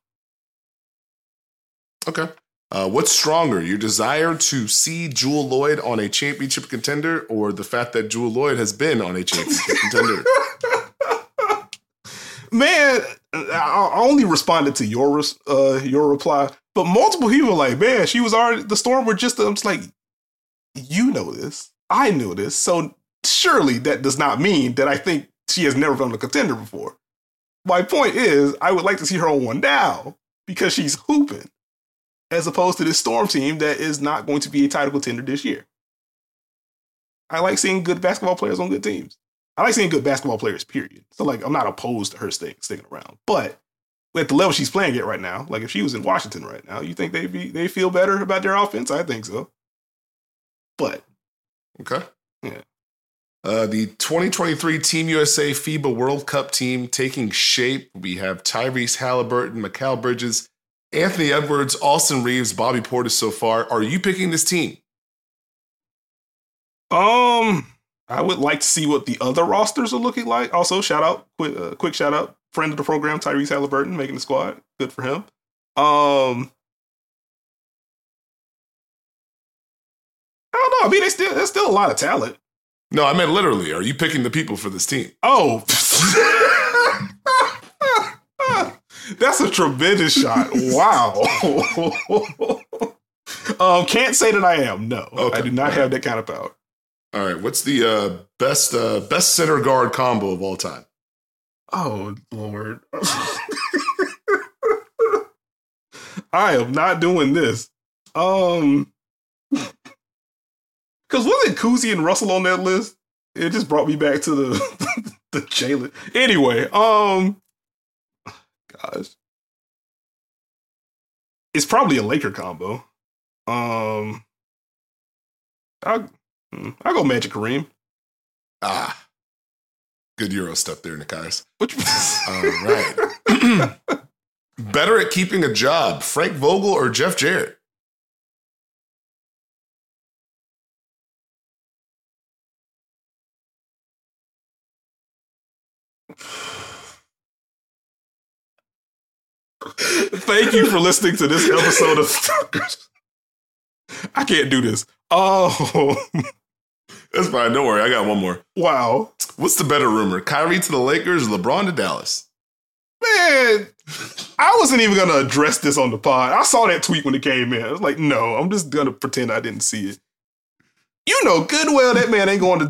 S2: Okay. What's stronger, your desire to see Jewel Lloyd on a championship contender or the fact that Jewel Lloyd has been on a championship contender?
S1: Man, I only responded to your reply, but multiple people were like, man, she was already, the Storm were just, I'm just like, you know this. I knew this. So surely that does not mean that I think she has never been a contender before. My point is, I would like to see her on one now because she's hooping, as opposed to this Storm team that is not going to be a title contender this year. I like seeing good basketball players on good teams. I like seeing good basketball players, period. So, like, I'm not opposed to her sticking around. But at the level she's playing at right now, like, if she was in Washington right now, you think they feel better about their offense? I think so. But.
S2: Okay.
S1: Yeah.
S2: The 2023 Team USA FIBA World Cup team taking shape. We have Tyrese Halliburton, Mikal Bridges, Anthony Edwards, Austin Reeves, Bobby Portis so far. Are you picking this team?
S1: I would like to see what the other rosters are looking like. Also, quick shout out, friend of the program, Tyrese Halliburton, making the squad. Good for him. I don't know. I mean, there's still a lot of talent.
S2: No, I meant literally. Are you picking the people for this team?
S1: Oh, that's a tremendous shot. Wow. Can't say that I am. No, okay. I do not have that kind of power.
S2: All right, what's the best center guard combo of all time?
S1: Oh, Lord. I am not doing this. Because wasn't Kuzi and Russell on that list? It just brought me back to the Jalen. Anyway, gosh. It's probably a Laker combo. I'll go Magic Kareem.
S2: Good Euro stuff there, Nikias. All right. Better at keeping a job, Frank Vogel or Jeff Jarrett?
S1: Thank you for listening to this episode of Stalkers. I can't do this. Oh.
S2: That's fine. Don't worry. I got one more.
S1: Wow.
S2: What's the better rumor? Kyrie to the Lakers or LeBron to Dallas?
S1: Man, I wasn't even going to address this on the pod. I saw that tweet when it came in. I was like, no, I'm just going to pretend I didn't see it. You know good well that man ain't going to do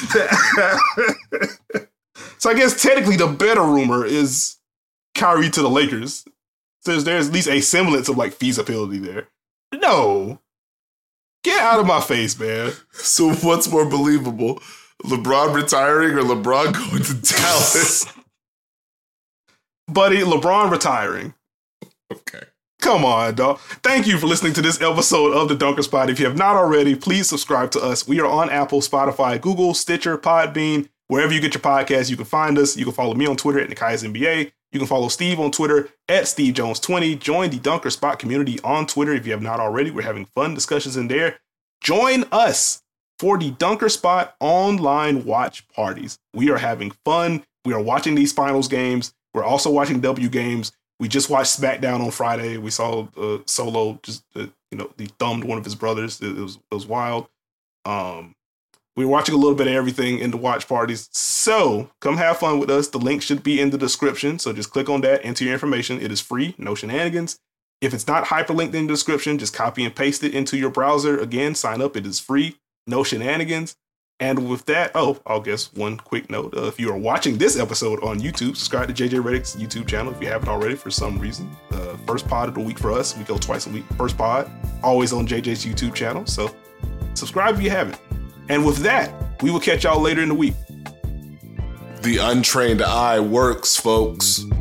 S1: that. So I guess technically the better rumor is Kyrie to the Lakers. So there's at least a semblance of like feasibility there. No. Get out of my face, man.
S2: So what's more believable? LeBron retiring or LeBron going to Dallas?
S1: Buddy, LeBron retiring.
S2: Okay.
S1: Come on, dog. Thank you for listening to this episode of the Dunker Spot. If you have not already, please subscribe to us. We are on Apple, Spotify, Google, Stitcher, Podbean, wherever you get your podcasts. You can find us. You can follow me on Twitter at Nekai's NBA. You can follow Steve on Twitter at SteveJones20. Join the Dunker Spot community on Twitter if you have not already. We're having fun discussions in there. Join us for the Dunker Spot online watch parties. We are having fun. We are watching these finals games. We're also watching W games. We just watched SmackDown on Friday. We saw Solo just, he thumbed one of his brothers. It was wild. We were watching a little bit of everything in the watch parties. So come have fun with us. The link should be in the description. So just click on that, enter your information. It is free, no shenanigans. If it's not hyperlinked in the description, just copy and paste it into your browser. Again, sign up. It is free, no shenanigans. And with that, I'll guess one quick note. If you are watching this episode on YouTube, subscribe to JJ Redick's YouTube channel if you haven't already for some reason. First pod of the week for us. We go twice a week. First pod, always on JJ's YouTube channel. So subscribe if you haven't. And with that, we will catch y'all later in the week.
S2: The untrained eye works, folks.